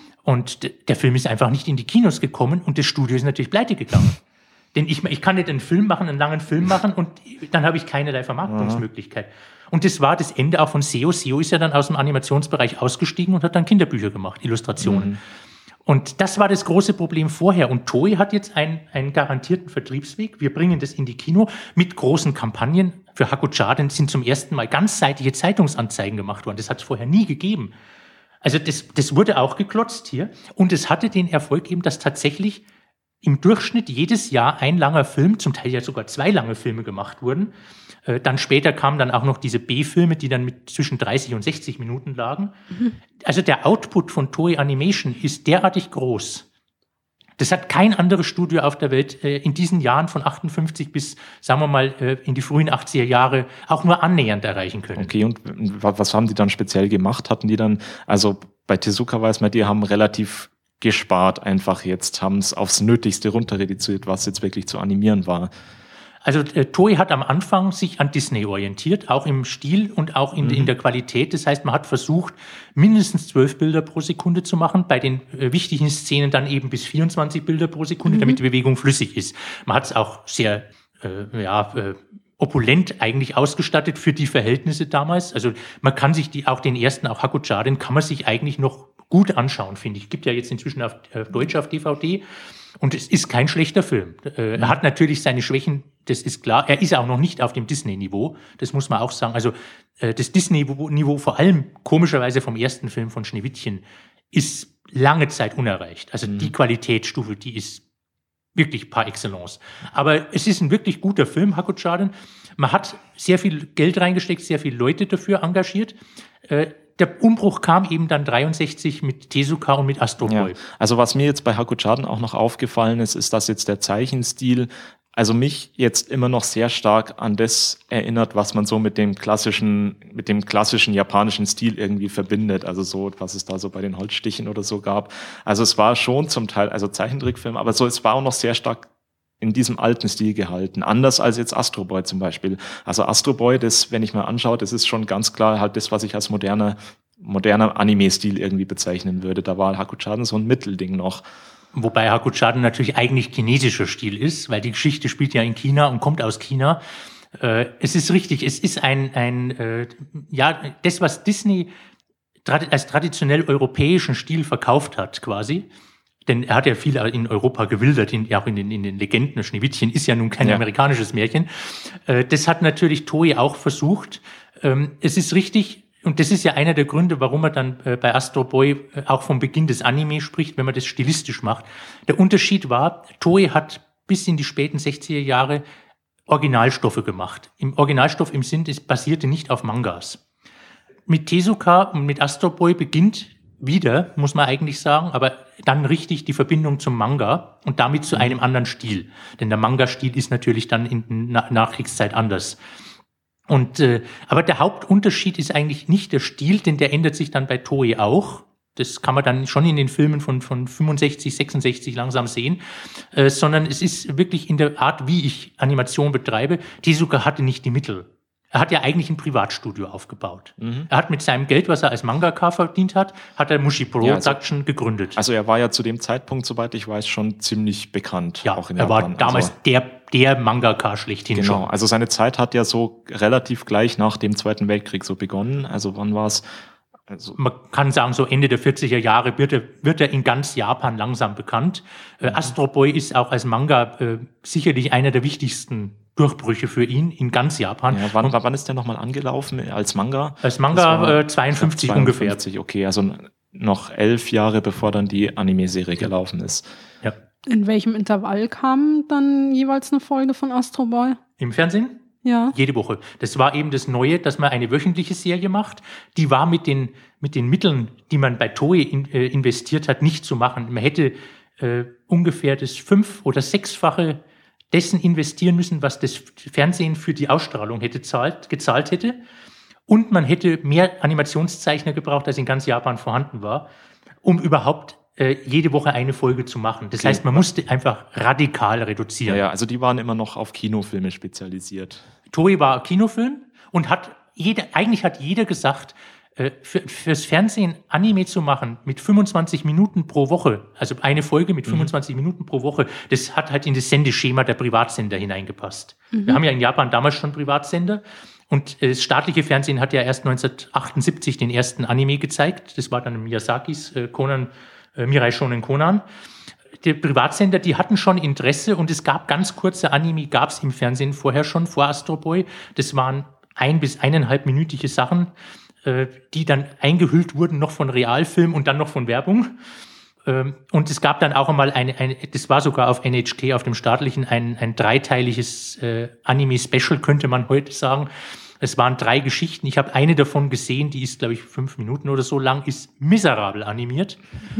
Und der Film ist einfach nicht in die Kinos gekommen und das Studio ist natürlich pleite gegangen. Denn ich kann nicht einen langen Film machen und dann habe ich keinerlei Vermarktungsmöglichkeit. Und das war das Ende auch von Seo. Seo ist ja dann aus dem Animationsbereich ausgestiegen und hat dann Kinderbücher gemacht, Illustrationen. Und das war das große Problem vorher. Und Toei hat jetzt einen garantierten Vertriebsweg. Wir bringen das in die Kino mit großen Kampagnen. Für Hakuchaden sind zum ersten Mal ganzseitige Zeitungsanzeigen gemacht worden. Das hat es vorher nie gegeben. Also das wurde auch geklotzt hier. Und es hatte den Erfolg eben, dass tatsächlich im Durchschnitt jedes Jahr ein langer Film, zum Teil ja sogar 2 lange Filme gemacht wurden. Dann später kamen dann auch noch diese B-Filme, die dann mit zwischen 30 und 60 Minuten lagen. Also der Output von Toei Animation ist derartig groß. Das hat kein anderes Studio auf der Welt in diesen Jahren von 58 bis, sagen wir mal, in die frühen 80er Jahre auch nur annähernd erreichen können. Okay, und was haben die dann speziell gemacht? Hatten die dann, also bei Tezuka weiß man, die haben relativ gespart einfach jetzt, haben es aufs Nötigste runter reduziert, was jetzt wirklich zu animieren war. Also Toei hat am Anfang sich an Disney orientiert, auch im Stil und auch in der Qualität. Das heißt, man hat versucht, mindestens 12 Bilder pro Sekunde zu machen, bei den wichtigen Szenen dann eben bis 24 Bilder pro Sekunde, damit die Bewegung flüssig ist. Man hat es auch sehr opulent eigentlich ausgestattet für die Verhältnisse damals. Also man kann sich auch Hakuchaden kann man sich eigentlich noch gut anschauen, finde ich. Gibt ja jetzt inzwischen auf Deutsch auf DVD. Und es ist kein schlechter Film. Er hat natürlich seine Schwächen, das ist klar. Er ist auch noch nicht auf dem Disney-Niveau, das muss man auch sagen. Also das Disney-Niveau, vor allem komischerweise vom ersten Film von Schneewittchen, ist lange Zeit unerreicht. Also die Qualitätsstufe, die ist wirklich par excellence. Aber es ist ein wirklich guter Film, Hakuchaden. Man hat sehr viel Geld reingesteckt, sehr viele Leute dafür engagiert. Der Umbruch kam eben dann 63 mit Tezuka und mit Astro Boy. Ja. Also was mir jetzt bei Hakuchaden auch noch aufgefallen ist, dass jetzt der Zeichenstil, also mich jetzt immer noch sehr stark an das erinnert, was man so mit dem klassischen japanischen Stil irgendwie verbindet. Also so, was es da so bei den Holzstichen oder so gab. Also es war schon zum Teil, also Zeichentrickfilm, aber so, es war auch noch sehr stark in diesem alten Stil gehalten. Anders als jetzt Astro Boy zum Beispiel. Also Astro Boy, das, wenn ich mal anschaue, das ist schon ganz klar halt das, was ich als moderner Anime-Stil irgendwie bezeichnen würde. Da war Hakuchaden so ein Mittelding noch. Wobei Hakuchaden natürlich eigentlich chinesischer Stil ist, weil die Geschichte spielt ja in China und kommt aus China. Es ist richtig, es ist das, was Disney als traditionell europäischen Stil verkauft hat quasi. Denn er hat ja viel in Europa gewildert, auch in den Legenden. Schneewittchen ist ja nun kein amerikanisches Märchen. Das hat natürlich Toei auch versucht. Es ist richtig, und das ist ja einer der Gründe, warum man dann bei Astro Boy auch vom Beginn des Anime spricht, wenn man das stilistisch macht. Der Unterschied war, Toei hat bis in die späten 60er Jahre Originalstoffe gemacht. Im Originalstoff im Sinn, es basierte nicht auf Mangas. Mit Tezuka und mit Astro Boy beginnt wieder, muss man eigentlich sagen, aber dann richtig die Verbindung zum Manga und damit zu einem anderen Stil. Denn der Manga-Stil ist natürlich dann in der Nachkriegszeit anders. Und aber der Hauptunterschied ist eigentlich nicht der Stil, denn der ändert sich dann bei Toei auch. Das kann man dann schon in den Filmen von 65, 66 langsam sehen, sondern es ist wirklich in der Art, wie ich Animation betreibe. Tezuka hatte nicht die Mittel. Er hat ja eigentlich ein Privatstudio aufgebaut. Er hat mit seinem Geld, was er als Mangaka verdient hat, er Mushi Production gegründet. Also er war ja zu dem Zeitpunkt, soweit ich weiß, schon ziemlich bekannt. Ja, auch in Japan. Er war damals der Mangaka schlechthin schon. Genau, also seine Zeit hat ja so relativ gleich nach dem Zweiten Weltkrieg so begonnen. Also wann war es? Also man kann sagen, so Ende der 40er Jahre wird er in ganz Japan langsam bekannt. Astro Boy ist auch als Manga sicherlich einer der wichtigsten Durchbrüche für ihn in ganz Japan. Ja, wann ist der nochmal angelaufen als Manga? Als Manga 52 ungefähr. Okay, also noch 11 Jahre bevor dann die Anime-Serie gelaufen ist. Ja. In welchem Intervall kam dann jeweils eine Folge von Astro Boy? Im Fernsehen? Ja. Jede Woche. Das war eben das Neue, dass man eine wöchentliche Serie macht. Die war mit den Mitteln, die man bei Toei investiert hat, nicht zu machen. Man hätte ungefähr das 5- oder 6-fache dessen investieren müssen, was das Fernsehen für die Ausstrahlung gezahlt hätte. Und man hätte mehr Animationszeichner gebraucht, als in ganz Japan vorhanden war, um überhaupt jede Woche eine Folge zu machen. Das heißt, man musste einfach radikal reduzieren. Ja, also die waren immer noch auf Kinofilme spezialisiert. Toei war Kinofilm und eigentlich hat jeder gesagt, fürs Fernsehen Anime zu machen mit 25 Minuten pro Woche, also eine Folge mit 25 Minuten pro Woche, das hat halt in das Sendeschema der Privatsender hineingepasst. Wir haben ja in Japan damals schon Privatsender und das staatliche Fernsehen hat ja erst 1978 den ersten Anime gezeigt. Das war dann Miyazakis Mirai Shonen Conan. Die Privatsender, die hatten schon Interesse und es gab ganz kurze Anime, gab es im Fernsehen vorher schon, vor Astro Boy. Das waren 1- bis 1,5-minütige Sachen, die dann eingehüllt wurden, noch von Realfilm und dann noch von Werbung. Und es gab dann auch einmal das war sogar auf NHK, auf dem staatlichen, ein dreiteiliges Anime-Special, könnte man heute sagen. Es waren 3 Geschichten. Ich habe eine davon gesehen, die ist, glaube ich, 5 Minuten oder so lang, ist miserabel animiert.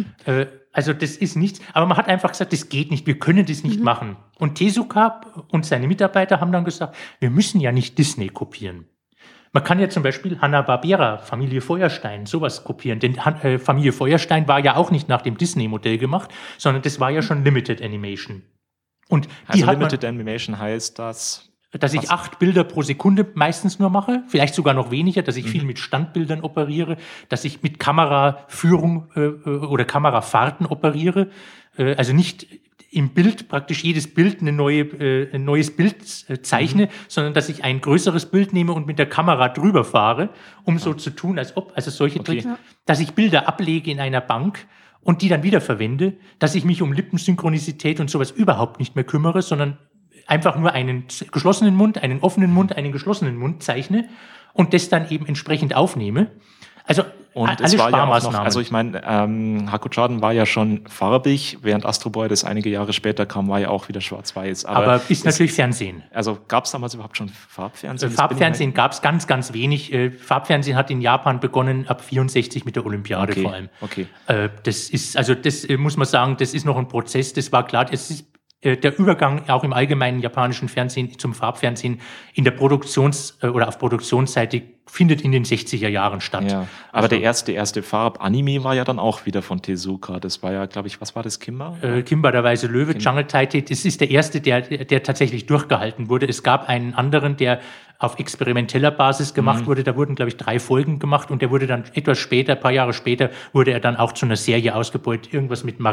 Also das ist nichts. Aber man hat einfach gesagt, das geht nicht, wir können das nicht machen. Und Tezuka und seine Mitarbeiter haben dann gesagt, wir müssen ja nicht Disney kopieren. Man kann ja zum Beispiel Hanna-Barbera, Familie Feuerstein, sowas kopieren. Denn Familie Feuerstein war ja auch nicht nach dem Disney-Modell gemacht, sondern das war ja schon Limited Animation. Und also Limited Animation heißt das... Dass ich 8 Bilder pro Sekunde meistens nur mache, vielleicht sogar noch weniger, dass ich viel mit Standbildern operiere, dass ich mit Kameraführung oder Kamerafahrten operiere. Also nicht im Bild praktisch jedes Bild ein neues Bild zeichne, sondern dass ich ein größeres Bild nehme und mit der Kamera drüber fahre, um so zu tun, als ob, also solche Tricks, dass ich Bilder ablege in einer Bank und die dann wieder verwende, dass ich mich um Lippensynchronisität und sowas überhaupt nicht mehr kümmere, sondern einfach nur einen geschlossenen Mund, einen offenen Mund, einen geschlossenen Mund zeichne und das dann eben entsprechend aufnehme. Also und alle es war Sparmaßnahmen. Ja auch noch, also ich meine, Hakuchaden war ja schon farbig, während Astro Boy, das einige Jahre später kam, war ja auch wieder schwarz-weiß. Aber ist natürlich Fernsehen. Also gab es damals überhaupt schon Farbfernsehen? Farbfernsehen gab es ganz, ganz wenig. Farbfernsehen hat in Japan begonnen ab 64 mit der Olympiade vor allem. Okay. Das ist, also das muss man sagen, das ist noch ein Prozess, das war klar, es ist der Übergang auch im allgemeinen japanischen Fernsehen zum Farbfernsehen in der oder auf Produktionsseite findet in den 60er Jahren statt. Ja, aber der erste Farb-Anime war ja dann auch wieder von Tezuka. Das war ja, glaube ich, was war das, Kimba? Kimba, der Weiße Löwe, Jungle Titan. Das ist der erste, der tatsächlich durchgehalten wurde. Es gab einen anderen, der auf experimenteller Basis gemacht wurde. Da wurden, glaube ich, 3 Folgen gemacht und der wurde dann etwas später, ein paar Jahre später, wurde er dann auch zu einer Serie ausgebaut. Irgendwas mit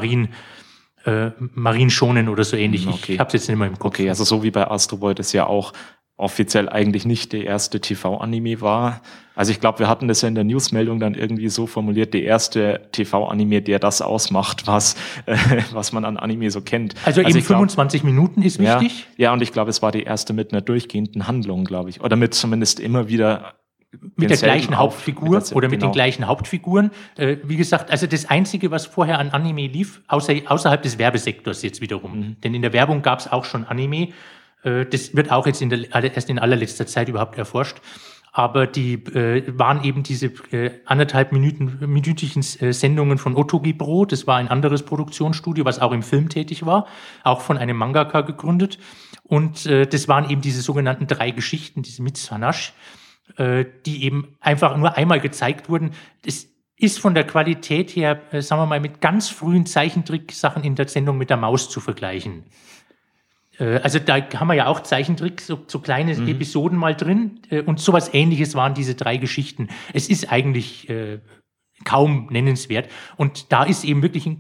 Marinschonen oder so ähnlich. Okay. Ich habe es jetzt nicht mehr im Kopf. Okay, also so wie bei Astro Boy, das ja auch offiziell eigentlich nicht der erste TV-Anime war. Also ich glaube, wir hatten das ja in der Newsmeldung dann irgendwie so formuliert, der erste TV-Anime, der das ausmacht, was man an Anime so kennt. Also eben 25 Minuten ist wichtig. Ja, und ich glaube, es war die erste mit einer durchgehenden Handlung, glaube ich. Oder mit zumindest immer wieder mit der gleichen Hauptfigur oder mit den genau. gleichen Hauptfiguren. Wie gesagt, also das Einzige, was vorher an Anime lief, außerhalb des Werbesektors jetzt wiederum. Denn in der Werbung gab es auch schon Anime. Das wird auch jetzt erst in allerletzter Zeit überhaupt erforscht. Aber die waren eben diese 1,5-minütigen Sendungen von Otogi Pro. Das war ein anderes Produktionsstudio, was auch im Film tätig war, auch von einem Mangaka gegründet. Und das waren eben diese sogenannten 3 Geschichten, diese Mitsanash, die eben einfach nur einmal gezeigt wurden. Das ist von der Qualität her, sagen wir mal, mit ganz frühen Zeichentricksachen in der Sendung mit der Maus zu vergleichen. Also da haben wir ja auch Zeichentricks, so kleine Episoden mal drin. Und sowas Ähnliches waren diese 3 Geschichten. Es ist eigentlich kaum nennenswert. Und da ist eben wirklich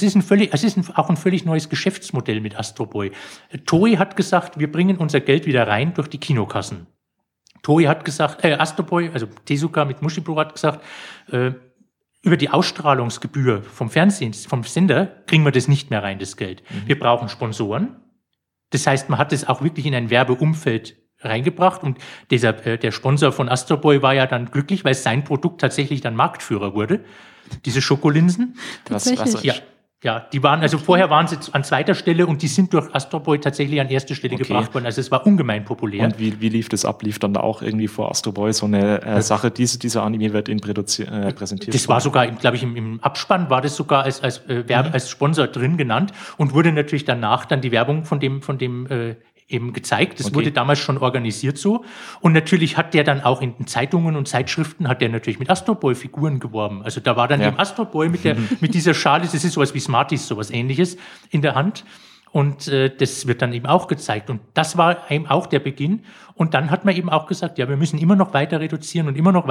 auch ein völlig neues Geschäftsmodell mit Astro Boy. Toei hat gesagt, wir bringen unser Geld wieder rein durch die Kinokassen. Toei hat gesagt, Astro Boy, also Tezuka mit Mushiburo hat gesagt, über die Ausstrahlungsgebühr vom Fernsehen, vom Sender, kriegen wir das nicht mehr rein, das Geld. Wir brauchen Sponsoren. Das heißt, man hat es auch wirklich in ein Werbeumfeld reingebracht und der Sponsor von Astro Boy war ja dann glücklich, weil sein Produkt tatsächlich dann Marktführer wurde. Diese Schokolinsen. Tatsächlich. Ja, die waren, also vorher waren sie an 2. Stelle und die sind durch Astro Boy tatsächlich an 1. Stelle gebracht worden. Also es war ungemein populär. Und wie lief das ab? Lief dann da auch irgendwie vor Astro Boy so eine Sache, dieser Anime wird Ihnen präsentiert? Das war sogar, glaube ich, im Abspann war das sogar als Sponsor drin genannt und wurde natürlich danach dann die Werbung von dem eben gezeigt. Das wurde damals schon organisiert so. Und natürlich hat der dann auch in Zeitungen und Zeitschriften hat der natürlich mit Astro Boy Figuren geworben. Also da war dann eben Astro Boy mit dieser Schale, das ist sowas wie Smarties, sowas Ähnliches in der Hand. Und das wird dann eben auch gezeigt. Und das war eben auch der Beginn. Und dann hat man eben auch gesagt, ja, wir müssen immer noch weiter reduzieren,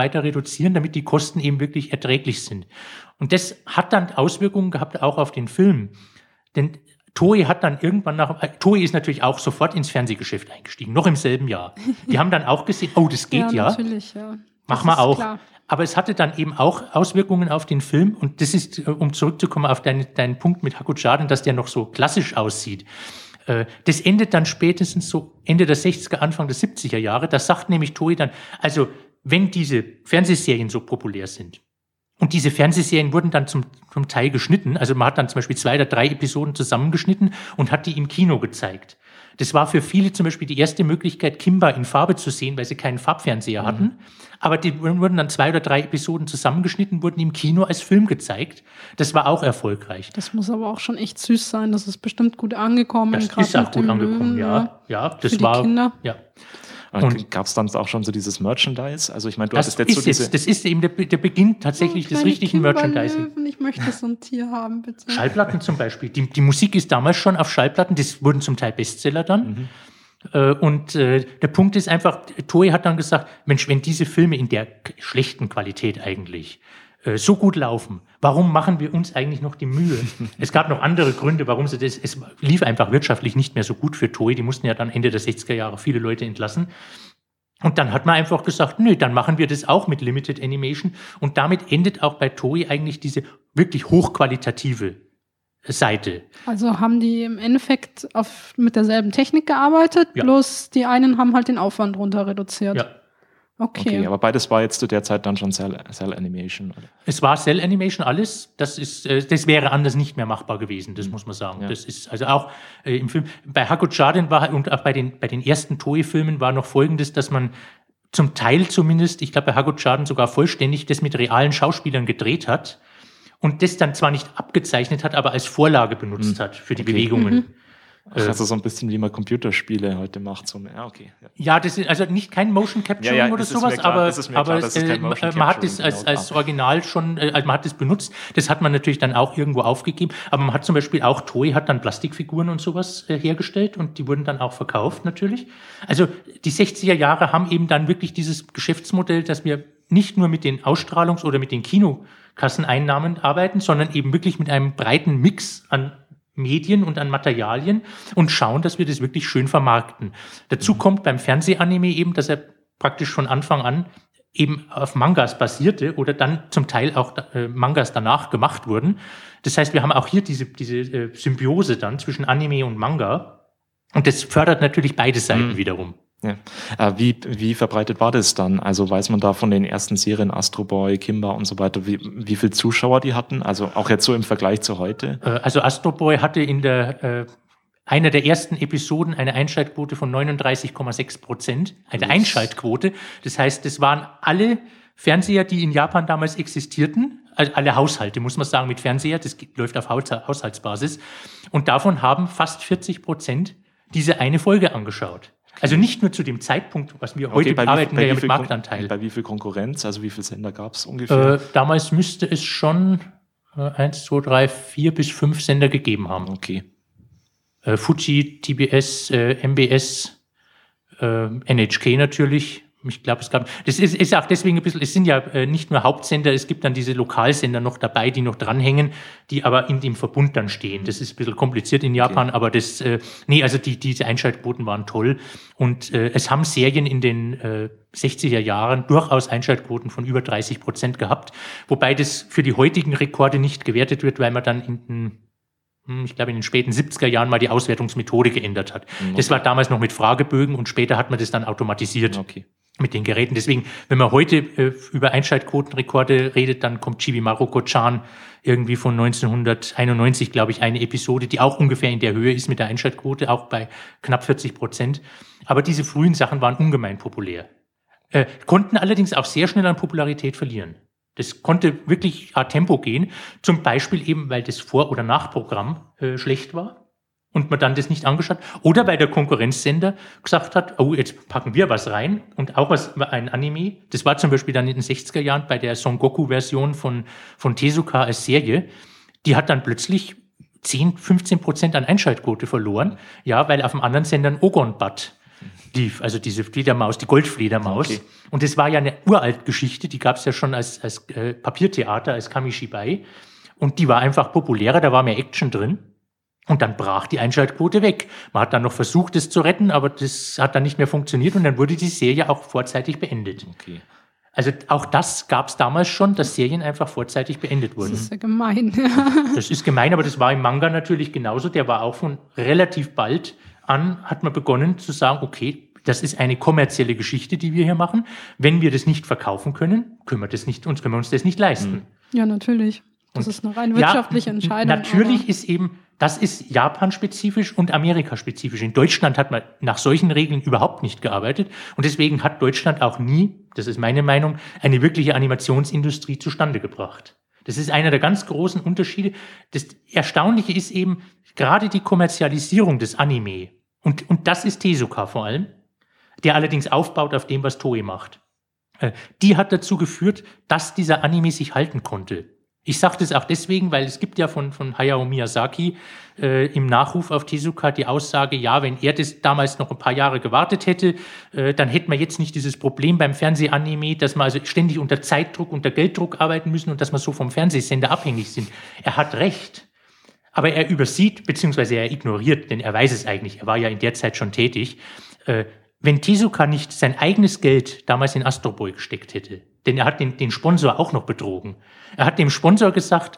damit die Kosten eben wirklich erträglich sind. Und das hat dann Auswirkungen gehabt auch auf den Film. Denn Toei hat dann irgendwann Toei ist natürlich auch sofort ins Fernsehgeschäft eingestiegen, noch im selben Jahr. Die haben dann auch gesehen, oh, das geht ja. Natürlich, ja. Machen wir auch. Klar. Aber es hatte dann eben auch Auswirkungen auf den Film. Und das ist, um zurückzukommen auf deinen Punkt mit Hakuchaden, dass der noch so klassisch aussieht. Das endet dann spätestens so Ende der 60er, Anfang der 70er Jahre. Das sagt nämlich Toei dann, also wenn diese Fernsehserien so populär sind, und diese Fernsehserien wurden dann zum Teil geschnitten. Also man hat dann zum Beispiel 2 oder 3 Episoden zusammengeschnitten und hat die im Kino gezeigt. Das war für viele zum Beispiel die erste Möglichkeit, Kimba in Farbe zu sehen, weil sie keinen Farbfernseher hatten. Aber die wurden dann 2 oder 3 Episoden zusammengeschnitten, wurden im Kino als Film gezeigt. Das war auch erfolgreich. Das muss aber auch schon echt süß sein. Das ist bestimmt gut angekommen. Das ist auch gut angekommen, ja. Das war, Kinder. Ja. Und gab es dann auch schon so dieses Merchandise? Also ich meine, das ist eben der Beginn tatsächlich des richtigen Merchandising. Ich möchte so ein Tier haben, bitte. Schallplatten zum Beispiel. Die Musik ist damals schon auf Schallplatten, das wurden zum Teil Bestseller dann. Und der Punkt ist einfach, Toei hat dann gesagt, Mensch, wenn diese Filme in der schlechten Qualität eigentlich so gut laufen, warum machen wir uns eigentlich noch die Mühe? Es gab noch andere Gründe, warum es lief einfach wirtschaftlich nicht mehr so gut für Toei. Die mussten ja dann Ende der 60er Jahre viele Leute entlassen. Und dann hat man einfach gesagt, nö, dann machen wir das auch mit Limited Animation. Und damit endet auch bei Toei eigentlich diese wirklich hochqualitative Seite. Also haben die im Endeffekt mit derselben Technik gearbeitet, bloß die einen haben halt den Aufwand runter reduziert. Ja. Okay, aber beides war jetzt zu der Zeit dann schon Cell Animation, oder? Es war Cell Animation alles. Das wäre anders nicht mehr machbar gewesen, das muss man sagen. Ja. Das ist also auch im Film. Bei Hakuchaden und auch bei den ersten Toei-Filmen war noch Folgendes, dass man zum Teil zumindest, ich glaube bei Hakuchaden sogar vollständig, das mit realen Schauspielern gedreht hat und das dann zwar nicht abgezeichnet hat, aber als Vorlage benutzt hat für die Bewegungen. Also so ein bisschen wie man Computerspiele heute macht. Ja, das ist also kein Motion Capturing oder sowas, aber man hat das als Original schon, man hat das benutzt. Das hat man natürlich dann auch irgendwo aufgegeben. Aber man hat zum Beispiel auch, Toei hat dann Plastikfiguren und sowas hergestellt und die wurden dann auch verkauft natürlich. Also die 60er Jahre haben eben dann wirklich dieses Geschäftsmodell, dass wir nicht nur mit den Ausstrahlungs- oder mit den Kinokasseneinnahmen arbeiten, sondern eben wirklich mit einem breiten Mix an Medien und an Materialien und schauen, dass wir das wirklich schön vermarkten. Dazu kommt beim Fernsehanime eben, dass er praktisch von Anfang an eben auf Mangas basierte oder dann zum Teil auch Mangas danach gemacht wurden. Das heißt, wir haben auch hier diese Symbiose dann zwischen Anime und Manga und das fördert natürlich beide Seiten wiederum. Ja. Wie verbreitet war das dann? Also weiß man da von den ersten Serien Astro Boy, Kimba und so weiter, wie viele Zuschauer die hatten? Also auch jetzt so im Vergleich zu heute? Also Astro Boy hatte in einer der ersten Episoden eine Einschaltquote von 39,6%. Eine Einschaltquote. Das heißt, das waren alle Fernseher, die in Japan damals existierten. Also alle Haushalte, muss man sagen, mit Fernseher. Das läuft auf Haushaltsbasis. Und davon haben fast 40% diese eine Folge angeschaut. Also nicht nur zu dem Zeitpunkt, was wir heute arbeiten, wir ja mit Marktanteil. Bei wie viel Konkurrenz, also wie viele Sender gab es ungefähr? Damals müsste es schon 1, 2, 3, 4 bis 5 Sender gegeben haben. Okay. Fuji, TBS, MBS, NHK natürlich. Ich glaube, das ist auch deswegen ein bisschen, es sind ja nicht nur Hauptsender, es gibt dann diese Lokalsender noch dabei, die noch dranhängen, die aber in dem Verbund dann stehen. Das ist ein bisschen kompliziert in Japan, aber also diese Einschaltquoten waren toll. Und es haben Serien in den 60er Jahren durchaus Einschaltquoten von über 30% gehabt, wobei das für die heutigen Rekorde nicht gewertet wird, weil man dann in den späten 70er Jahren mal die Auswertungsmethode geändert hat. Okay. Das war damals noch mit Fragebögen und später hat man das dann automatisiert. Okay. Mit den Geräten. Deswegen, wenn man heute über Einschaltquotenrekorde redet, dann kommt Chibi Maruko-chan irgendwie von 1991, glaube ich, eine Episode, die auch ungefähr in der Höhe ist mit der Einschaltquote, auch bei knapp 40%. Aber diese frühen Sachen waren ungemein populär. Konnten allerdings auch sehr schnell an Popularität verlieren. Das konnte wirklich a Tempo gehen. Zum Beispiel eben, weil das Vor- oder Nachprogramm schlecht war. Und man dann das nicht angeschaut. Oder weil der Konkurrenzsender gesagt hat, oh, jetzt packen wir was rein. Und auch ein Anime. Das war zum Beispiel dann in den 60er Jahren bei der Son Goku-Version von Tezuka als Serie. Die hat dann plötzlich 10-15% an Einschaltquote verloren. Ja, weil auf dem anderen Sender ein Ogon-Bat lief. Also diese Fledermaus, die Goldfledermaus. Okay. Und das war ja eine uralt Geschichte. Die gab es ja schon als Papiertheater, als Kamishibai. Und die war einfach populärer. Da war mehr Action drin. Und dann brach die Einschaltquote weg. Man hat dann noch versucht, es zu retten, aber das hat dann nicht mehr funktioniert und dann wurde die Serie auch vorzeitig beendet. Okay. Also auch das gab es damals schon, dass Serien einfach vorzeitig beendet wurden. Das ist ja gemein. Das ist gemein, aber das war im Manga natürlich genauso. Der war auch von relativ bald an, hat man begonnen zu sagen, okay, das ist eine kommerzielle Geschichte, die wir hier machen. Wenn wir das nicht verkaufen können, können wir uns das nicht leisten. Ja, natürlich. Das ist eine rein wirtschaftliche Entscheidung. Natürlich ist eben, das ist Japan-spezifisch und Amerika-spezifisch. In Deutschland hat man nach solchen Regeln überhaupt nicht gearbeitet. Und deswegen hat Deutschland auch nie, das ist meine Meinung, eine wirkliche Animationsindustrie zustande gebracht. Das ist einer der ganz großen Unterschiede. Das Erstaunliche ist eben gerade die Kommerzialisierung des Anime. Und das ist Tezuka vor allem, der allerdings aufbaut auf dem, was Toei macht. Die hat dazu geführt, dass dieser Anime sich halten konnte. Ich sage das auch deswegen, weil es gibt ja von Hayao Miyazaki im Nachruf auf Tezuka die Aussage, ja, wenn er das damals noch ein paar Jahre gewartet hätte, dann hätten wir jetzt nicht dieses Problem beim Fernsehanime, dass wir also ständig unter Zeitdruck, unter Gelddruck arbeiten müssen und dass wir so vom Fernsehsender abhängig sind. Er hat recht, aber er übersieht, beziehungsweise er ignoriert, denn er weiß es eigentlich, er war ja in der Zeit schon tätig, wenn Tezuka nicht sein eigenes Geld damals in Astro Boy gesteckt hätte, denn er hat den Sponsor auch noch betrogen. Er hat dem Sponsor gesagt,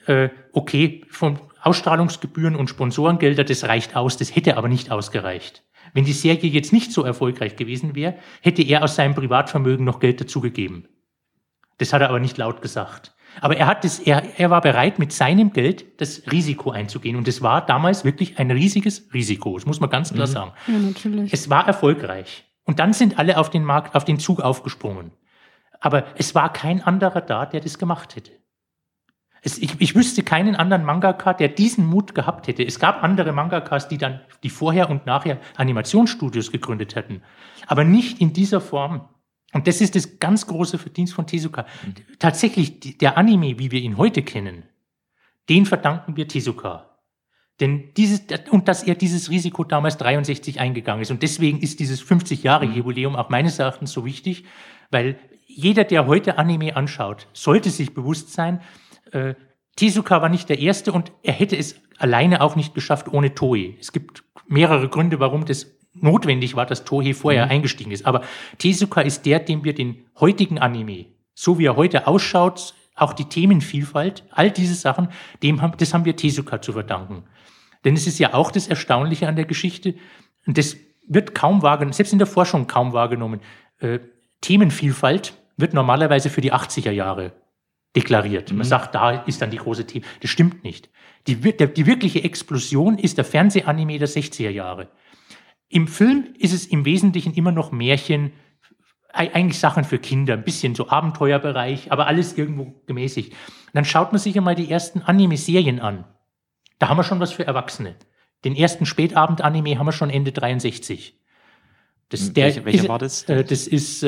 okay, von Ausstrahlungsgebühren und Sponsorengelder, das reicht aus, das hätte aber nicht ausgereicht. Wenn die Serie jetzt nicht so erfolgreich gewesen wäre, hätte er aus seinem Privatvermögen noch Geld dazugegeben. Das hat er aber nicht laut gesagt. Aber er war bereit, mit seinem Geld das Risiko einzugehen. Und das war damals wirklich ein riesiges Risiko. Das muss man ganz klar sagen. Ja, natürlich. Es war erfolgreich. Und dann sind alle auf den Markt, auf den Zug aufgesprungen. Aber es war kein anderer da, der das gemacht hätte. Ich wüsste keinen anderen Mangaka, der diesen Mut gehabt hätte. Es gab andere Mangakas, die vorher und nachher Animationsstudios gegründet hätten. Aber nicht in dieser Form. Und das ist das ganz große Verdienst von Tezuka. Tatsächlich, der Anime, wie wir ihn heute kennen, den verdanken wir Tezuka. Denn dass er dieses Risiko damals 63 eingegangen ist. Und deswegen ist dieses 50-Jahre-Jubiläum auch meines Erachtens so wichtig, weil jeder, der heute Anime anschaut, sollte sich bewusst sein, Tezuka war nicht der Erste und er hätte es alleine auch nicht geschafft ohne Toei. Es gibt mehrere Gründe, warum das notwendig war, dass Toei vorher eingestiegen ist. Aber Tezuka ist der, dem wir den heutigen Anime, so wie er heute ausschaut, auch die Themenvielfalt, all diese Sachen, das haben wir Tezuka zu verdanken. Denn es ist ja auch das Erstaunliche an der Geschichte, und das wird kaum wahrgenommen, selbst in der Forschung kaum wahrgenommen. Themenvielfalt wird normalerweise für die 80er Jahre deklariert. Man sagt, da ist dann die große Thema. Das stimmt nicht. Die wirkliche Explosion ist der Fernsehanime der 60er Jahre. Im Film ist es im Wesentlichen immer noch Märchen, eigentlich Sachen für Kinder, ein bisschen so Abenteuerbereich, aber alles irgendwo gemäßigt. Und dann schaut man sich einmal die ersten Anime-Serien an. Da haben wir schon was für Erwachsene. Den ersten Spätabend-Anime haben wir schon Ende 63. Welcher war das? Das ist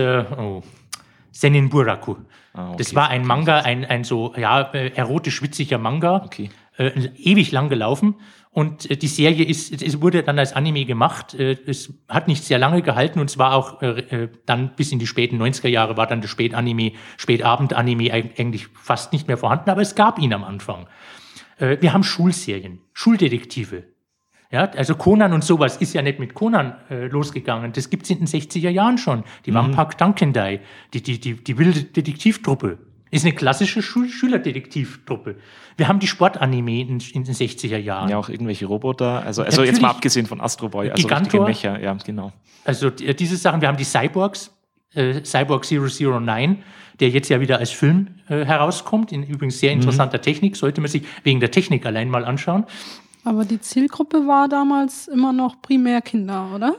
Senin Buraku. Okay. Das war ein Manga, ein so erotisch witziger Manga, okay. Ewig lang gelaufen. Und die Serie es wurde dann als Anime gemacht. Es hat nicht sehr lange gehalten und es war auch dann bis in die späten 90er Jahre war dann das Spätabend-Anime eigentlich fast nicht mehr vorhanden, aber es gab ihn am Anfang. Wir haben Schulserien, Schuldetektive. Ja, also Conan und sowas ist ja nicht mit Conan losgegangen. Das gibt's in den 60er Jahren schon. Die Wampak Dankendai, die wilde Detektivtruppe. Ist eine klassische Schülerdetektivtruppe. Wir haben die Sportanime in den 60er Jahren. Ja, auch irgendwelche Roboter. Also jetzt mal abgesehen von Astro Boy. Also Gigantor, richtige Mecha, ja, genau. Also diese Sachen. Wir haben die Cyborgs. Cyborg 009, der jetzt ja wieder als Film herauskommt. In übrigens sehr interessanter Technik. Sollte man sich wegen der Technik allein mal anschauen. Aber die Zielgruppe war damals immer noch primär Kinder, oder?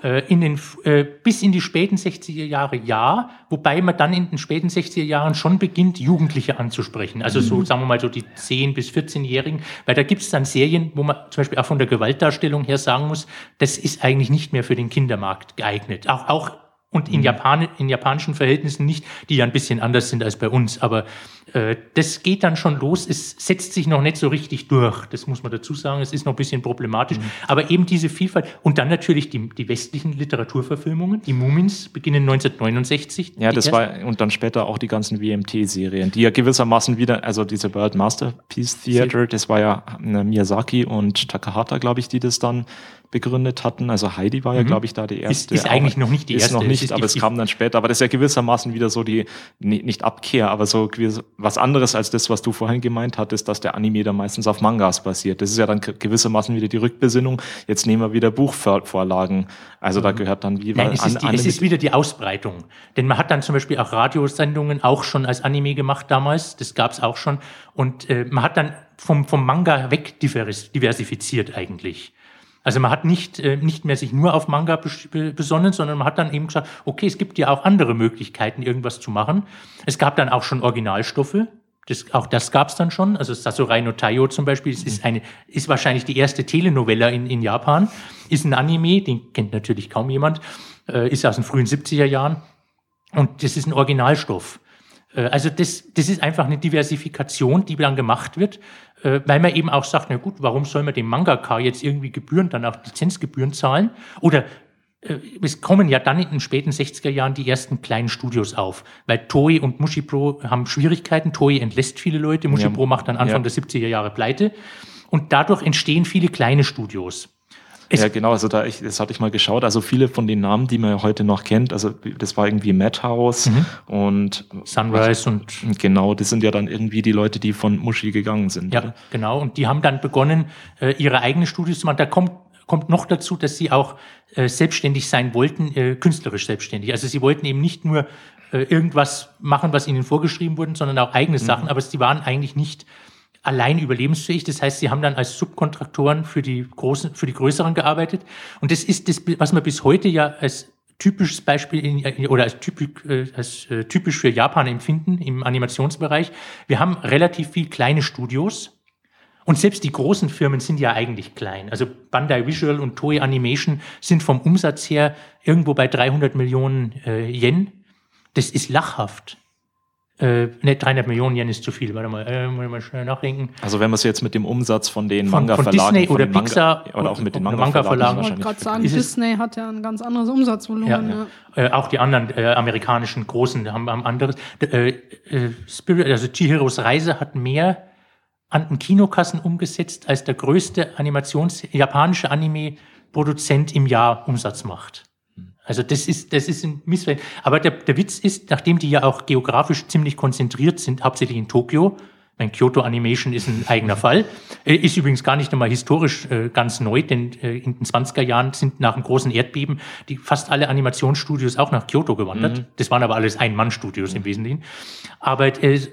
Bis in die späten 60er Jahre ja, wobei man dann in den späten 60er Jahren schon beginnt, Jugendliche anzusprechen. Also so, sagen wir mal, so die 10- bis 14-Jährigen, weil da gibt es dann Serien, wo man zum Beispiel auch von der Gewaltdarstellung her sagen muss, das ist eigentlich nicht mehr für den Kindermarkt geeignet. Auch und in japanischen Verhältnissen nicht, die ja ein bisschen anders sind als bei uns. Aber das geht dann schon los. Es setzt sich noch nicht so richtig durch. Das muss man dazu sagen. Es ist noch ein bisschen problematisch. Aber eben diese Vielfalt. Und dann natürlich die westlichen Literaturverfilmungen. Die Moomins beginnen 1969. Ja, und dann später auch die ganzen WMT-Serien, die ja gewissermaßen wieder, also diese World Masterpiece Theater, das war ja Miyazaki und Takahata, glaube ich, die das dann begründet hatten. Also Heidi war ja, glaube ich, da die erste. Ist eigentlich noch nicht die erste. Ist noch nicht, aber es kam dann später. Aber das ist ja gewissermaßen wieder so nicht Abkehr, aber so was anderes als das, was du vorhin gemeint hattest, dass der Anime dann meistens auf Mangas basiert. Das ist ja dann gewissermaßen wieder die Rückbesinnung. Jetzt nehmen wir wieder Buchvorlagen. Also da gehört dann es ist wieder die Ausbreitung. Denn man hat dann zum Beispiel auch Radiosendungen auch schon als Anime gemacht damals. Das gab es auch schon. Und man hat dann vom Manga weg diversifiziert eigentlich. Also man hat nicht mehr sich nur auf Manga besonnen, sondern man hat dann eben gesagt, okay, es gibt ja auch andere Möglichkeiten, irgendwas zu machen. Es gab dann auch schon Originalstoffe. Auch das gab es dann schon. Also Sakurai no Taiyo zum Beispiel ist wahrscheinlich die erste Telenovela in Japan. Ist ein Anime, den kennt natürlich kaum jemand. Ist aus den frühen 70er Jahren. Und das ist ein Originalstoff. Also das ist einfach eine Diversifikation, die dann gemacht wird, weil man eben auch sagt, na gut, warum soll man dem Mangaka jetzt irgendwie Gebühren, dann auch Lizenzgebühren zahlen? Oder es kommen ja dann in den späten 60er Jahren die ersten kleinen Studios auf, weil Toei und Mushipro haben Schwierigkeiten. Toei entlässt viele Leute, Mushipro macht dann Anfang der 70er Jahre pleite und dadurch entstehen viele kleine Studios. Ja, genau, also das hatte ich mal geschaut, also viele von den Namen, die man heute noch kennt, also das war irgendwie Madhouse und Sunrise und genau, das sind ja dann irgendwie die Leute, die von Mushi gegangen sind. Ja, oder? Genau, und die haben dann begonnen, ihre eigenen Studios zu machen. Da kommt noch dazu, dass sie auch selbstständig sein wollten, künstlerisch selbstständig. Also sie wollten eben nicht nur irgendwas machen, was ihnen vorgeschrieben wurde, sondern auch eigene Sachen, aber sie waren eigentlich nicht allein überlebensfähig. Das heißt, sie haben dann als Subkontraktoren für die Größeren gearbeitet. Und das ist das, was man bis heute ja als typisches Beispiel als typisch für Japan empfinden im Animationsbereich. Wir haben relativ viel kleine Studios. Und selbst die großen Firmen sind ja eigentlich klein. Also Bandai Visual und Toei Animation sind vom Umsatz her irgendwo bei 300 Millionen Yen. Das ist lachhaft. 300 Millionen Yen ist zu viel. Warte mal, muss ich mal schnell nachdenken. Also wenn man es jetzt mit dem Umsatz von den Manga-Verlagen... Von Disney oder Pixar oder auch mit den Manga-Verlagen. Ich wollte gerade sagen, Disney hat ja ein ganz anderes Umsatzvolumen. Ja. Auch die anderen amerikanischen Großen haben anderes. Also Chihiros Reise hat mehr an den Kinokassen umgesetzt, als der größte japanische Anime-Produzent im Jahr Umsatz macht. Also das ist ein Missverständnis. Aber der Witz ist, nachdem die ja auch geografisch ziemlich konzentriert sind, hauptsächlich in Tokio, Mein Kyoto Animation ist ein eigener Fall. Ist übrigens gar nicht einmal historisch ganz neu, denn in den 20er Jahren sind nach dem großen Erdbeben fast alle Animationsstudios auch nach Kyoto gewandert. Das waren aber alles Ein-Mann-Studios im Wesentlichen. Aber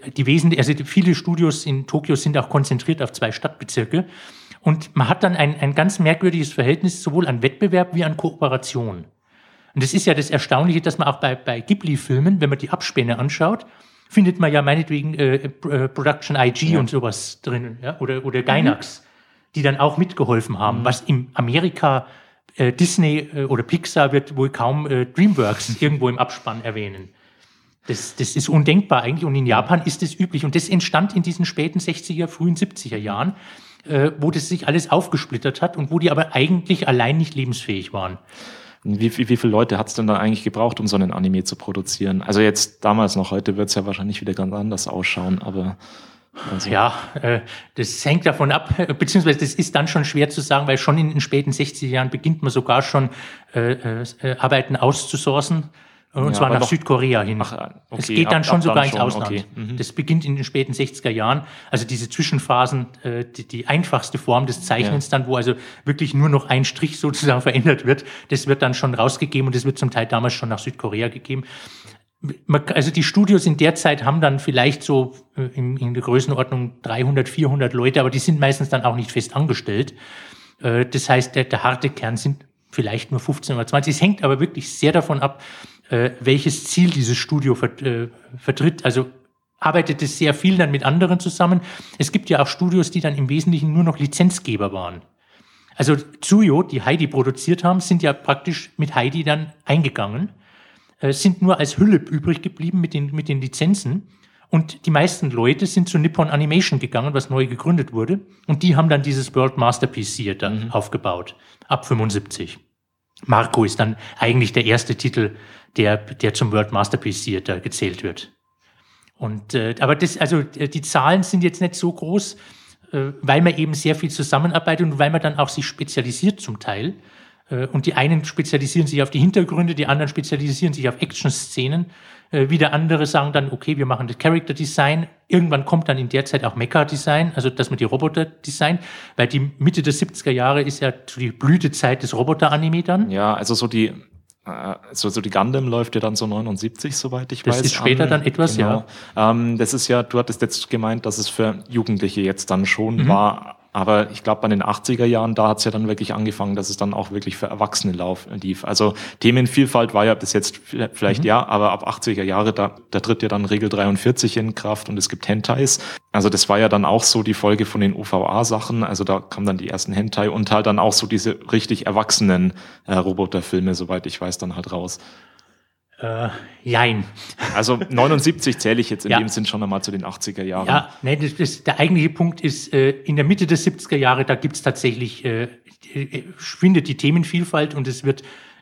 viele Studios in Tokio sind auch konzentriert auf 2 Stadtbezirke. Und man hat dann ein ganz merkwürdiges Verhältnis sowohl an Wettbewerb wie an Kooperation. Und das ist ja das Erstaunliche, dass man auch bei Ghibli-Filmen, wenn man die Abspäne anschaut, findet man ja meinetwegen Production IG und sowas drin, ja? oder Gainax, die dann auch mitgeholfen haben, was in Amerika Disney oder Pixar wird wohl kaum DreamWorks irgendwo im Abspann erwähnen. Das ist undenkbar eigentlich und in Japan ist es üblich und das entstand in diesen späten 60er, frühen 70er Jahren, wo das sich alles aufgesplittert hat und wo die aber eigentlich allein nicht lebensfähig waren. Wie viele Leute hat es denn da eigentlich gebraucht, um so einen Anime zu produzieren? Also jetzt damals noch, heute wird es ja wahrscheinlich wieder ganz anders ausschauen, aber... Also. Ja, das hängt davon ab, beziehungsweise das ist dann schon schwer zu sagen, weil schon in den späten 60er Jahren beginnt man sogar schon Arbeiten auszusourcen. Und zwar nach Südkorea hin. Es geht dann schon sogar ins Ausland. Okay. Das beginnt in den späten 60er Jahren. Also diese Zwischenphasen, die einfachste Form des Zeichnens dann, wo also wirklich nur noch ein Strich sozusagen verändert wird, das wird dann schon rausgegeben und das wird zum Teil damals schon nach Südkorea gegeben. Also die Studios in der Zeit haben dann vielleicht so in der Größenordnung 300, 400 Leute, aber die sind meistens dann auch nicht fest angestellt. Das heißt, der harte Kern sind vielleicht nur 15 oder 20. Es hängt aber wirklich sehr davon ab, welches Ziel dieses Studio vertritt. Also arbeitet es sehr viel dann mit anderen zusammen. Es gibt ja auch Studios, die dann im Wesentlichen nur noch Lizenzgeber waren. Also Tsuyo, die Heidi produziert haben, sind ja praktisch mit Heidi dann eingegangen, sind nur als Hülle übrig geblieben mit den Lizenzen. Und die meisten Leute sind zu Nippon Animation gegangen, was neu gegründet wurde. Und die haben dann dieses World Masterpiece Theater aufgebaut, ab 75. Marco ist dann eigentlich der erste Titel, der zum World Masterpiece Theater gezählt wird. Und aber die Zahlen sind jetzt nicht so groß, weil man eben sehr viel zusammenarbeitet und weil man dann auch sich spezialisiert zum Teil. Und die einen spezialisieren sich auf die Hintergründe, die anderen spezialisieren sich auf Action-Szenen. Wieder andere sagen dann, okay, wir machen das Character Design. Irgendwann kommt dann in der Zeit auch Mecha Design, also dass man die Roboter designt, weil die Mitte der 70er Jahre ist ja die Blütezeit des Roboter-Anime dann. Ja, also so die Gundam läuft ja dann so 79, soweit ich weiß. Das ist später dann etwas, genau. Das ist ja, du hattest jetzt gemeint, dass es für Jugendliche jetzt dann schon war. Aber ich glaube, bei den 80er Jahren, da hat es ja dann wirklich angefangen, dass es dann auch wirklich für Erwachsene lief. Also Themenvielfalt war ja bis jetzt vielleicht aber ab 80er Jahre, da tritt ja dann Regel 43 in Kraft und es gibt Hentais. Also das war ja dann auch so die Folge von den OVA-Sachen. Also da kamen dann die ersten Hentai und halt dann auch so diese richtig erwachsenen Roboterfilme, soweit ich weiß, dann halt raus. Jein. Also 79 zähle ich jetzt in dem Sinn schon einmal zu den 80er Jahren. Ja, der eigentliche Punkt ist, in der Mitte der 70er Jahre, da gibt's tatsächlich, findet die Themenvielfalt und es wird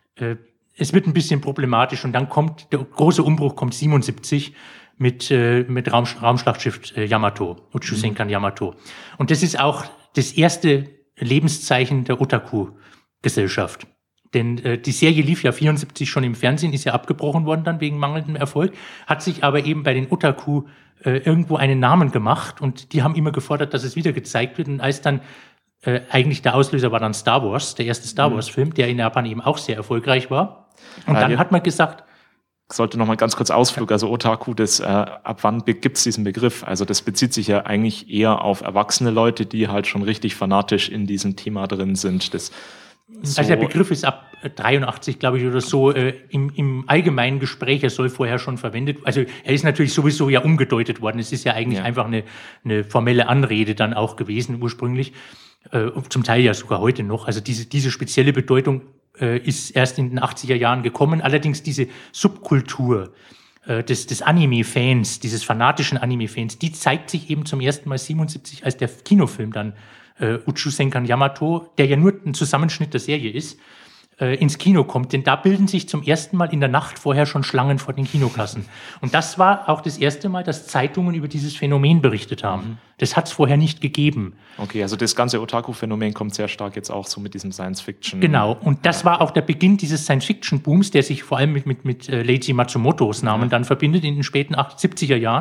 ein bisschen problematisch und dann der große Umbruch kommt 77 mit Raumschlachtschiff Yamato, Uchusenkan Yamato. Und das ist auch das erste Lebenszeichen der Otaku-Gesellschaft. Denn die Serie lief ja 74 schon im Fernsehen, ist ja abgebrochen worden dann wegen mangelndem Erfolg, hat sich aber eben bei den Otaku irgendwo einen Namen gemacht und die haben immer gefordert, dass es wieder gezeigt wird. Und als dann eigentlich der Auslöser war dann Star Wars, der erste Star Wars-Film, der in Japan eben auch sehr erfolgreich war. Und dann hat man gesagt... Sollte noch mal ganz kurz Ausflug, also Otaku, ab wann gibt's diesen Begriff? Also das bezieht sich ja eigentlich eher auf erwachsene Leute, die halt schon richtig fanatisch in diesem Thema drin sind. Also der Begriff ist ab 83, glaube ich, oder so im allgemeinen Gespräch. Er soll vorher schon verwendet. Also er ist natürlich sowieso ja umgedeutet worden. Es ist ja eigentlich einfach eine formelle Anrede dann auch gewesen ursprünglich. Zum Teil ja sogar heute noch. Also diese spezielle Bedeutung ist erst in den 80er Jahren gekommen. Allerdings diese Subkultur des Anime-Fans, dieses fanatischen Anime-Fans, die zeigt sich eben zum ersten Mal 77, als der Kinofilm dann Uchusenkan Yamato, der ja nur ein Zusammenschnitt der Serie ist, ins Kino kommt. Denn da bilden sich zum ersten Mal in der Nacht vorher schon Schlangen vor den Kinokassen. Und das war auch das erste Mal, dass Zeitungen über dieses Phänomen berichtet haben. Das hat es vorher nicht gegeben. Okay, also das ganze Otaku-Phänomen kommt sehr stark jetzt auch so mit diesem Science-Fiction. Genau, und das war auch der Beginn dieses Science-Fiction-Booms, der sich vor allem mit Leiji Matsumotos Namen dann verbindet in den späten 70er Jahren.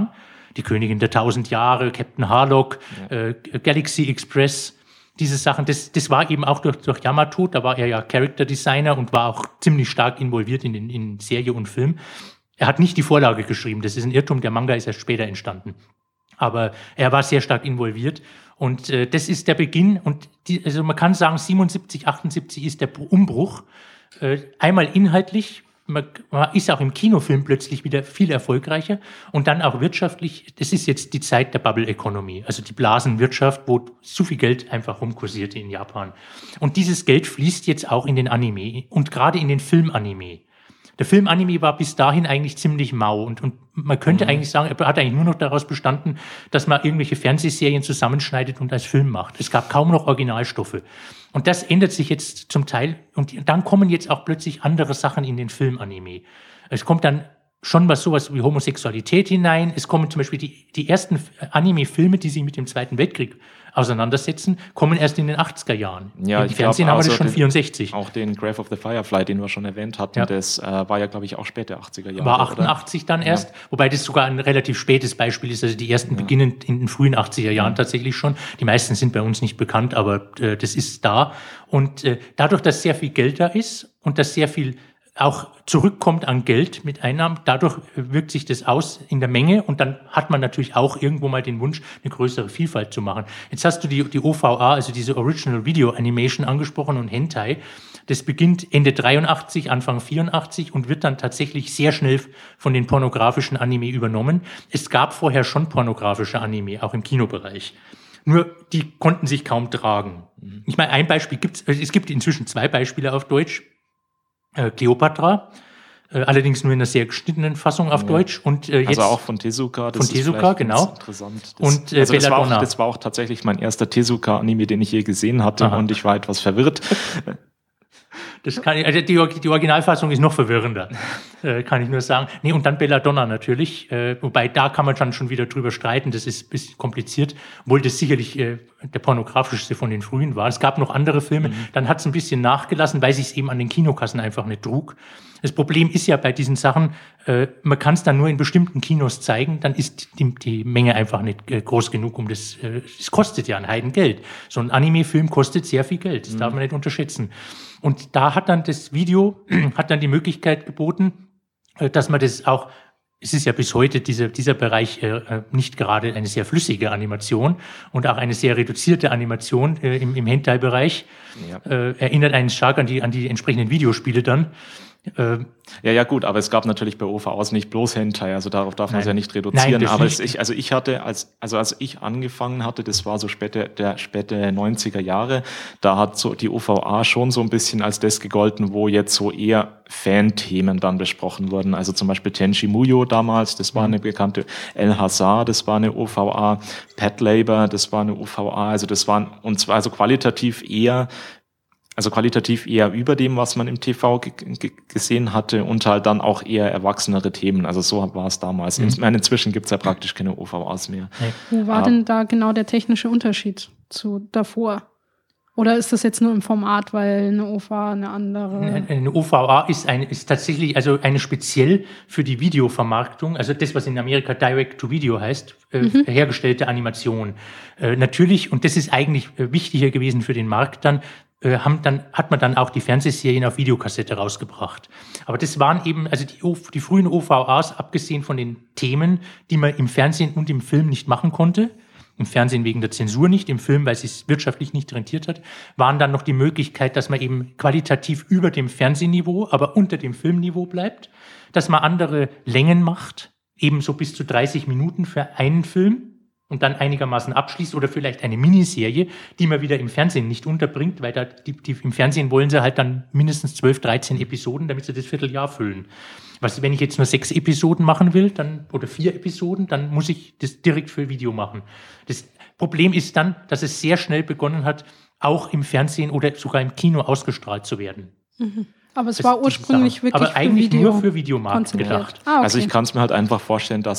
Die Königin der 1000 Jahre, Captain Harlock, Galaxy Express, diese Sachen, das war eben auch durch Yamato, da war er ja Character Designer und war auch ziemlich stark involviert in Serie und Film. Er hat nicht die Vorlage geschrieben, das ist ein Irrtum, der Manga ist erst später entstanden. Aber er war sehr stark involviert und das ist der Beginn und also man kann sagen, 77, 78 ist der Umbruch. Einmal inhaltlich, man ist auch im Kinofilm plötzlich wieder viel erfolgreicher und dann auch wirtschaftlich. Das ist jetzt die Zeit der Bubble Economy, also die Blasenwirtschaft, wo so viel Geld einfach rumkursierte in Japan. Und dieses Geld fließt jetzt auch in den Anime und gerade in den Filmanime. Der Filmanime war bis dahin eigentlich ziemlich mau und man könnte eigentlich sagen, er hat eigentlich nur noch daraus bestanden, dass man irgendwelche Fernsehserien zusammenschneidet und als Film macht. Es gab kaum noch Originalstoffe. Und das ändert sich jetzt zum Teil und dann kommen jetzt auch plötzlich andere Sachen in den Filmanime. Es kommt dann schon sowas wie Homosexualität hinein. Es kommen zum Beispiel die ersten Anime-Filme, die sich mit dem Zweiten Weltkrieg auseinandersetzen, kommen erst in den 80er Jahren. Ja, im Fernsehen haben wir das schon 64. Auch den Grave of the Firefly, den wir schon erwähnt hatten, das war ja, glaube ich, auch später 80er Jahre. War 88 oder? Dann erst, wobei das sogar ein relativ spätes Beispiel ist. Also die ersten beginnen in den frühen 80er Jahren tatsächlich schon. Die meisten sind bei uns nicht bekannt, aber das ist da. Und dadurch, dass sehr viel Geld da ist und dass sehr viel auch zurückkommt an Geld mit Einnahmen, dadurch wirkt sich das aus in der Menge und dann hat man natürlich auch irgendwo mal den Wunsch, eine größere Vielfalt zu machen. Jetzt hast du die OVA, also diese Original Video Animation angesprochen und Hentai. Das beginnt Ende 83, Anfang 84 und wird dann tatsächlich sehr schnell von den pornografischen Anime übernommen. Es gab vorher schon pornografische Anime, auch im Kinobereich. Nur die konnten sich kaum tragen. Ich meine, ein Beispiel es gibt inzwischen 2 Beispiele auf Deutsch. Cleopatra, allerdings nur in einer sehr geschnittenen Fassung auf Deutsch. Und jetzt also auch von Tezuka. Das von Tezuka, genau. Interessant. Und also Belladonna. Das war auch tatsächlich mein erster Tezuka-Anime, den ich je gesehen hatte. Aha. Und ich war etwas verwirrt. Also die Originalfassung ist noch verwirrender, kann ich nur sagen. Nee, und dann Belladonna natürlich, wobei da kann man dann schon wieder drüber streiten, das ist ein bisschen kompliziert, obwohl das sicherlich der pornografischste von den frühen war. Es gab noch andere Filme, dann hat es ein bisschen nachgelassen, weil sich es eben an den Kinokassen einfach nicht trug. Das Problem ist ja bei diesen Sachen, man kann es dann nur in bestimmten Kinos zeigen, dann ist die Menge einfach nicht groß genug, um das kostet ja ein Heidengeld. So ein Anime-Film kostet sehr viel Geld, das darf man nicht unterschätzen. Und da hat dann das Video, die Möglichkeit geboten, dass man das auch, es ist ja bis heute dieser Bereich nicht gerade eine sehr flüssige Animation und auch eine sehr reduzierte Animation im Hentai-Bereich, erinnert einen stark an die entsprechenden Videospiele dann. Ja, gut, aber es gab natürlich bei OVAs nicht bloß Hentai, also darauf darf man es ja nicht reduzieren. Aber ich hatte, als ich angefangen hatte, das war so späte 90er Jahre, da hat so die OVA schon so ein bisschen als das gegolten, wo jetzt so eher Fan-Themen dann besprochen wurden. Also zum Beispiel Tenchi Muyo damals, das war eine bekannte, El Hazar, das war eine OVA, Pet Labor, das war eine OVA, also das waren, und zwar also qualitativ eher über dem, was man im TV gesehen hatte und halt dann auch eher erwachsenere Themen. Also so war es damals. Inzwischen gibt es ja praktisch keine OVAs mehr. Wo war denn da genau der technische Unterschied zu davor? Oder ist das jetzt nur im Format, weil eine OVA eine andere... Eine OVA ist tatsächlich also eine speziell für die Videovermarktung, also das, was in Amerika Direct-to-Video heißt, hergestellte Animation. Natürlich, und das ist eigentlich wichtiger gewesen für den Markt dann, hat man dann auch die Fernsehserien auf Videokassette rausgebracht. Aber das waren eben, also die frühen OVAs, abgesehen von den Themen, die man im Fernsehen und im Film nicht machen konnte, im Fernsehen wegen der Zensur nicht, im Film, weil es sich wirtschaftlich nicht rentiert hat, waren dann noch die Möglichkeit, dass man eben qualitativ über dem Fernsehniveau, aber unter dem Filmniveau bleibt, dass man andere Längen macht, ebenso bis zu 30 Minuten für einen Film, und dann einigermaßen abschließt oder vielleicht eine Miniserie, die man wieder im Fernsehen nicht unterbringt, weil im Fernsehen wollen sie halt dann mindestens 12, 13 Episoden, damit sie das Vierteljahr füllen. Wenn ich jetzt nur 6 Episoden machen will, oder 4 Episoden, dann muss ich das direkt für Video machen. Das Problem ist dann, dass es sehr schnell begonnen hat, auch im Fernsehen oder sogar im Kino ausgestrahlt zu werden. Aber es war ursprünglich wirklich aber eigentlich nur für Videomarkt gedacht. Okay. Also ich kann es mir halt einfach vorstellen, dass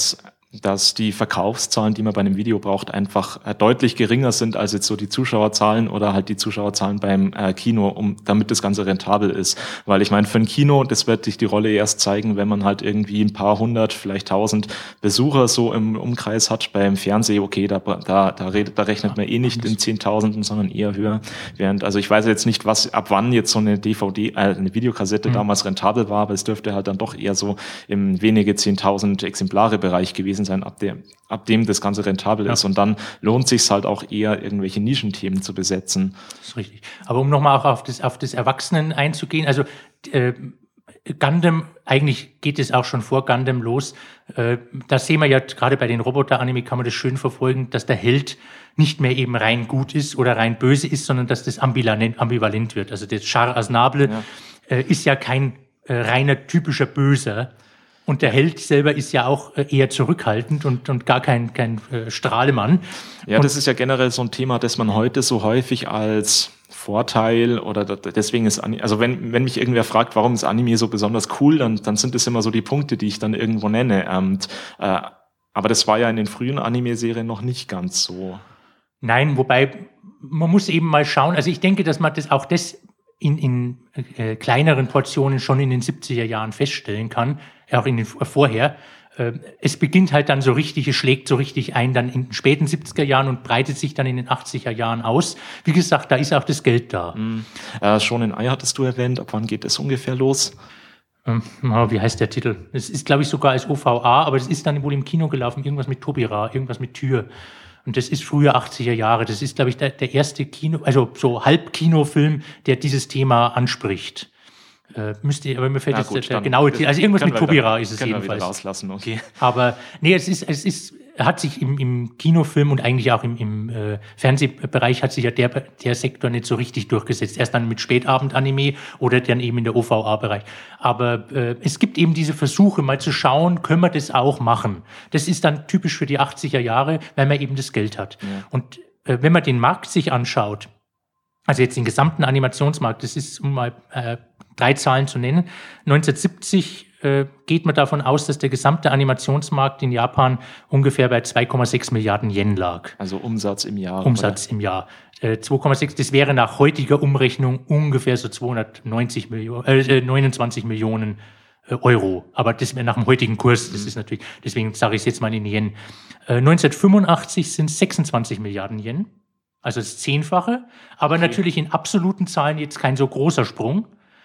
dass die Verkaufszahlen, die man bei einem Video braucht, einfach deutlich geringer sind als jetzt so die Zuschauerzahlen oder halt die Zuschauerzahlen beim Kino, damit das Ganze rentabel ist. Weil ich meine, für ein Kino, das wird sich die Rolle erst zeigen, wenn man halt irgendwie ein paar hundert, vielleicht 1000 Besucher so im Umkreis hat. Beim Fernsehen, okay, da rechnet man eh nicht in Zehntausenden, sondern eher höher. Also ich weiß jetzt nicht, ab wann jetzt so eine eine Videokassette damals rentabel war, aber es dürfte halt dann doch eher so im wenige 10.000 Exemplare Bereich gewesen sein, ab dem das Ganze rentabel ist. Und dann lohnt sich halt auch eher, irgendwelche Nischenthemen zu besetzen. Das ist richtig. Aber um nochmal auch auf das Erwachsenen einzugehen, also Gundam, eigentlich geht es auch schon vor Gundam los. Da sehen wir ja gerade bei den Roboter-Anime, kann man das schön verfolgen, dass der Held nicht mehr eben rein gut ist oder rein böse ist, sondern dass das ambivalent wird. Also das Char Aznable ist ja kein reiner typischer Böser. Und der Held selber ist ja auch eher zurückhaltend und gar kein Strahlemann. Ja, das ist ja generell so ein Thema, das man heute so häufig als Vorteil oder deswegen ist also wenn mich irgendwer fragt, warum ist Anime so besonders cool, dann sind das immer so die Punkte, die ich dann irgendwo nenne. Aber das war ja in den frühen Anime-Serien noch nicht ganz so. Nein, wobei man muss eben mal schauen. Also ich denke, dass man das in kleineren Portionen schon in den 70er Jahren feststellen kann, auch in den vorher. Es beginnt halt dann so richtig, es schlägt so richtig ein, dann in den späten 70er Jahren und breitet sich dann in den 80er Jahren aus. Wie gesagt, da ist auch das Geld da. Shonen Ai hattest du erwähnt. Ab wann geht es ungefähr los? Wie heißt der Titel? Es ist, glaube ich, sogar als OVA, aber das ist dann wohl im Kino gelaufen. Irgendwas mit Tobira, irgendwas mit Tür. Und das ist frühe 80er Jahre. Das ist, glaube ich, der erste so Halbkinofilm, der dieses Thema anspricht. Aber mir fällt jetzt der genaue Titel. Also irgendwas mit Tobira ist es jedenfalls. Können wir rauslassen, okay. Aber nee, hat sich im Kinofilm und eigentlich auch im Fernsehbereich hat sich ja der Sektor nicht so richtig durchgesetzt. Erst dann mit Spätabend-Anime oder dann eben in der OVA-Bereich. Aber es gibt eben diese Versuche, mal zu schauen, können wir das auch machen? Das ist dann typisch für die 80er Jahre, weil man eben das Geld hat. Ja. Und wenn man den Markt sich anschaut, also jetzt den gesamten Animationsmarkt, das ist, um mal 3 Zahlen zu nennen, 1970 geht man davon aus, dass der gesamte Animationsmarkt in Japan ungefähr bei 2,6 Milliarden Yen lag. Also Umsatz im Jahr. Im Jahr. 2,6, das wäre nach heutiger Umrechnung ungefähr so 29 Millionen Euro. Aber das wäre nach dem heutigen Kurs, das ist natürlich, deswegen sage ich es jetzt mal in Yen. 1985 sind es 26 Milliarden Yen, also das 10-fache, aber natürlich in absoluten Zahlen jetzt kein so großer Sprung.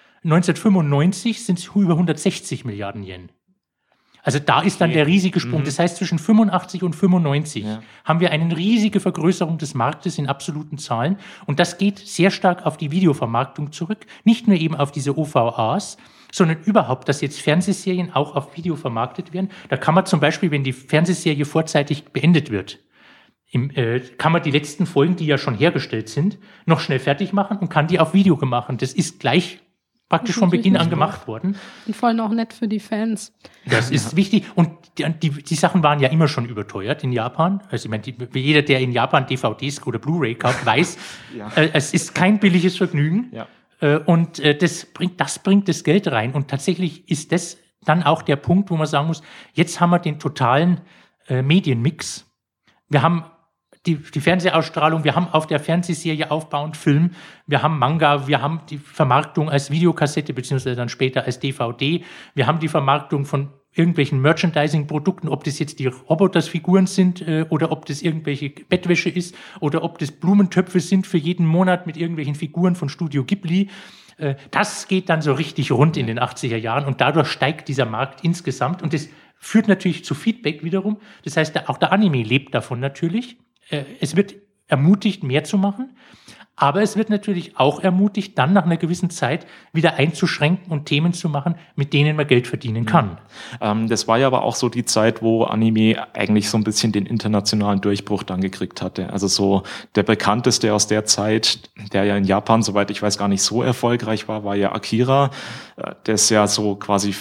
1995 sind es über 160 Milliarden Yen. Also da ist dann der riesige Sprung. Das heißt, zwischen 85 und 95 haben wir eine riesige Vergrößerung des Marktes in absoluten Zahlen. Und das geht sehr stark auf die Videovermarktung zurück. Nicht nur eben auf diese OVAs, sondern überhaupt, dass jetzt Fernsehserien auch auf Video vermarktet werden. Da kann man zum Beispiel, wenn die Fernsehserie vorzeitig beendet wird, kann man die letzten Folgen, die ja schon hergestellt sind, noch schnell fertig machen und kann die auf Video machen. Das ist gleich praktisch von Beginn an gemacht worden. Und vor allem auch nett für die Fans. Das ist wichtig. Und die Sachen waren ja immer schon überteuert in Japan. Also ich meine, jeder, der in Japan DVDs oder Blu-ray kauft, weiß, es ist kein billiges Vergnügen. Ja. Und das bringt das Geld rein. Und tatsächlich ist das dann auch der Punkt, wo man sagen muss, jetzt haben wir den totalen Medienmix. Wir haben die Fernsehausstrahlung, wir haben auf der Fernsehserie aufbauend Film, wir haben Manga, wir haben die Vermarktung als Videokassette, beziehungsweise dann später als DVD, wir haben die Vermarktung von irgendwelchen Merchandising-Produkten, ob das jetzt die Robotersfiguren sind oder ob das irgendwelche Bettwäsche ist oder ob das Blumentöpfe sind für jeden Monat mit irgendwelchen Figuren von Studio Ghibli. Das geht dann so richtig rund in den 80er Jahren und dadurch steigt dieser Markt insgesamt und das führt natürlich zu Feedback wiederum. Das heißt, auch der Anime lebt davon natürlich. Es wird ermutigt, mehr zu machen, aber es wird natürlich auch ermutigt, dann nach einer gewissen Zeit wieder einzuschränken und Themen zu machen, mit denen man Geld verdienen kann. Das war ja aber auch so die Zeit, wo Anime eigentlich so ein bisschen den internationalen Durchbruch dann gekriegt hatte. Also so der bekannteste aus der Zeit, der ja in Japan, soweit ich weiß, gar nicht so erfolgreich war ja Akira, der ist ja so quasi für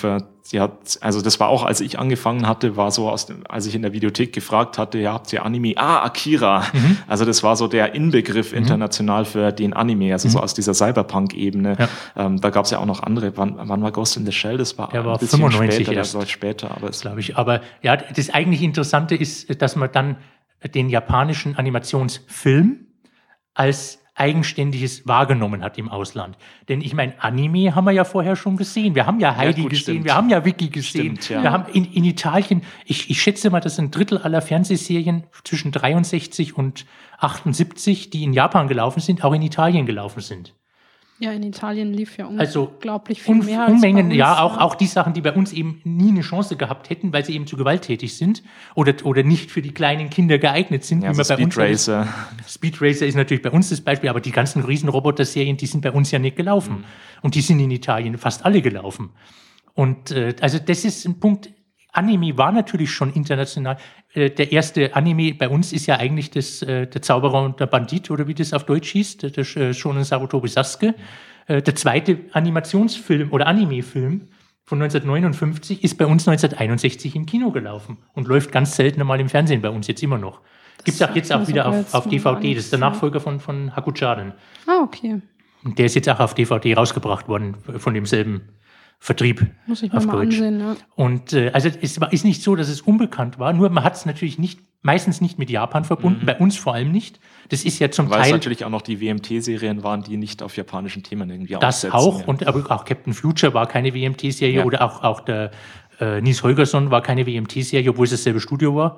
also das war auch, als ich angefangen hatte, war so als ich in der Videothek gefragt hatte, ja, habt ihr Anime? Akira. Also das war so der Inbegriff international für den Anime, also so aus dieser Cyberpunk-Ebene. Ja. Da gab es ja auch noch andere. Wann war Ghost in the Shell? Das war ein bisschen 95 später, erst. Das war später, aber glaube ich. Aber ja, das eigentlich Interessante ist, dass man dann den japanischen Animationsfilm als Eigenständiges wahrgenommen hat im Ausland. Denn ich meine, Anime haben wir ja vorher schon gesehen. Wir haben ja Heidi gesehen, stimmt. Wir haben ja Wiki gesehen. Stimmt, ja. Wir haben in Italien, ich schätze mal, dass ein Drittel aller Fernsehserien zwischen 63 und 78, die in Japan gelaufen sind, auch in Italien gelaufen sind. Ja, in Italien lief ja unglaublich viel mehr Unmengen, als bei uns. Ja, auch die Sachen, die bei uns eben nie eine Chance gehabt hätten, weil sie eben zu gewalttätig sind oder nicht für die kleinen Kinder geeignet sind. Ja, wie also Speed Racer. Speed Racer ist natürlich bei uns das Beispiel, aber die ganzen Riesenroboter-Serien, die sind bei uns ja nicht gelaufen. Und die sind in Italien fast alle gelaufen. Und also das ist ein Punkt. Anime war natürlich schon international. Der erste Anime bei uns ist ja eigentlich der Zauberer und der Bandit, oder wie das auf Deutsch hieß, der Shonen Sarutobi Sasuke. Der zweite Animationsfilm oder Anime-Film von 1959 ist bei uns 1961 im Kino gelaufen und läuft ganz selten mal im Fernsehen bei uns, jetzt immer noch. Gibt es auch jetzt auch wieder auf DVD. Das ist der Nachfolger von Hakuchaden. Ah, okay. Und der ist jetzt auch auf DVD rausgebracht worden von demselben Vertrieb. Muss ich mir mal ansehen, ja. Und also es ist nicht so, dass es unbekannt war, nur man hat es natürlich meistens nicht mit Japan verbunden, bei uns vor allem nicht. Das ist ja zum Teil... Weil es natürlich auch noch die WMT-Serien waren, die nicht auf japanischen Themen irgendwie aufsetzen. Das auch, ja. Und aber auch Captain Future war keine WMT-Serie, oder auch der Nils Holgersson war keine WMT-Serie, obwohl es dasselbe Studio war.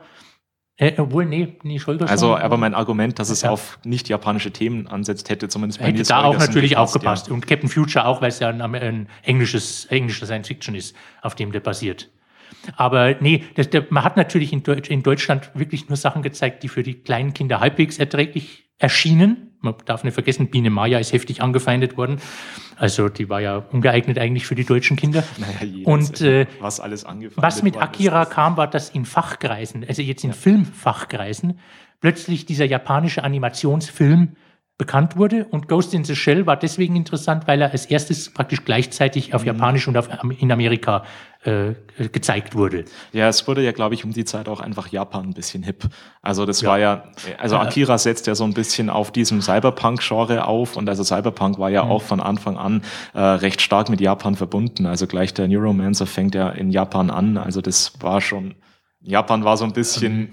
Nils Holgersson. Also, aber mein Argument, dass es auf nicht japanische Themen ansetzt, hätte zumindest bei Nils Holgersson da auch natürlich auch gepasst. Ja. Und Captain Future auch, weil es ja ein englischer Science-Fiction ist, auf dem der basiert. Aber nee, man hat natürlich in Deutschland wirklich nur Sachen gezeigt, die für die kleinen Kinder halbwegs erträglich erschienen. Man darf nicht vergessen, Biene Maya ist heftig angefeindet worden. Also die war ja ungeeignet eigentlich für die deutschen Kinder. Naja, und was alles angefeindet was mit Akira kam, war, dass in Fachkreisen, also jetzt in Filmfachkreisen, plötzlich dieser japanische Animationsfilm bekannt wurde. Und Ghost in the Shell war deswegen interessant, weil er als erstes praktisch gleichzeitig auf Japanisch und in Amerika gezeigt wurde. Ja, es wurde ja, glaube ich, um die Zeit auch einfach Japan ein bisschen hip. Also das war ja, also Akira setzt ja so ein bisschen auf diesem Cyberpunk-Genre auf, und also Cyberpunk war ja auch von Anfang an recht stark mit Japan verbunden. Also gleich der Neuromancer fängt ja in Japan an. Also das war schon, Japan war so ein bisschen...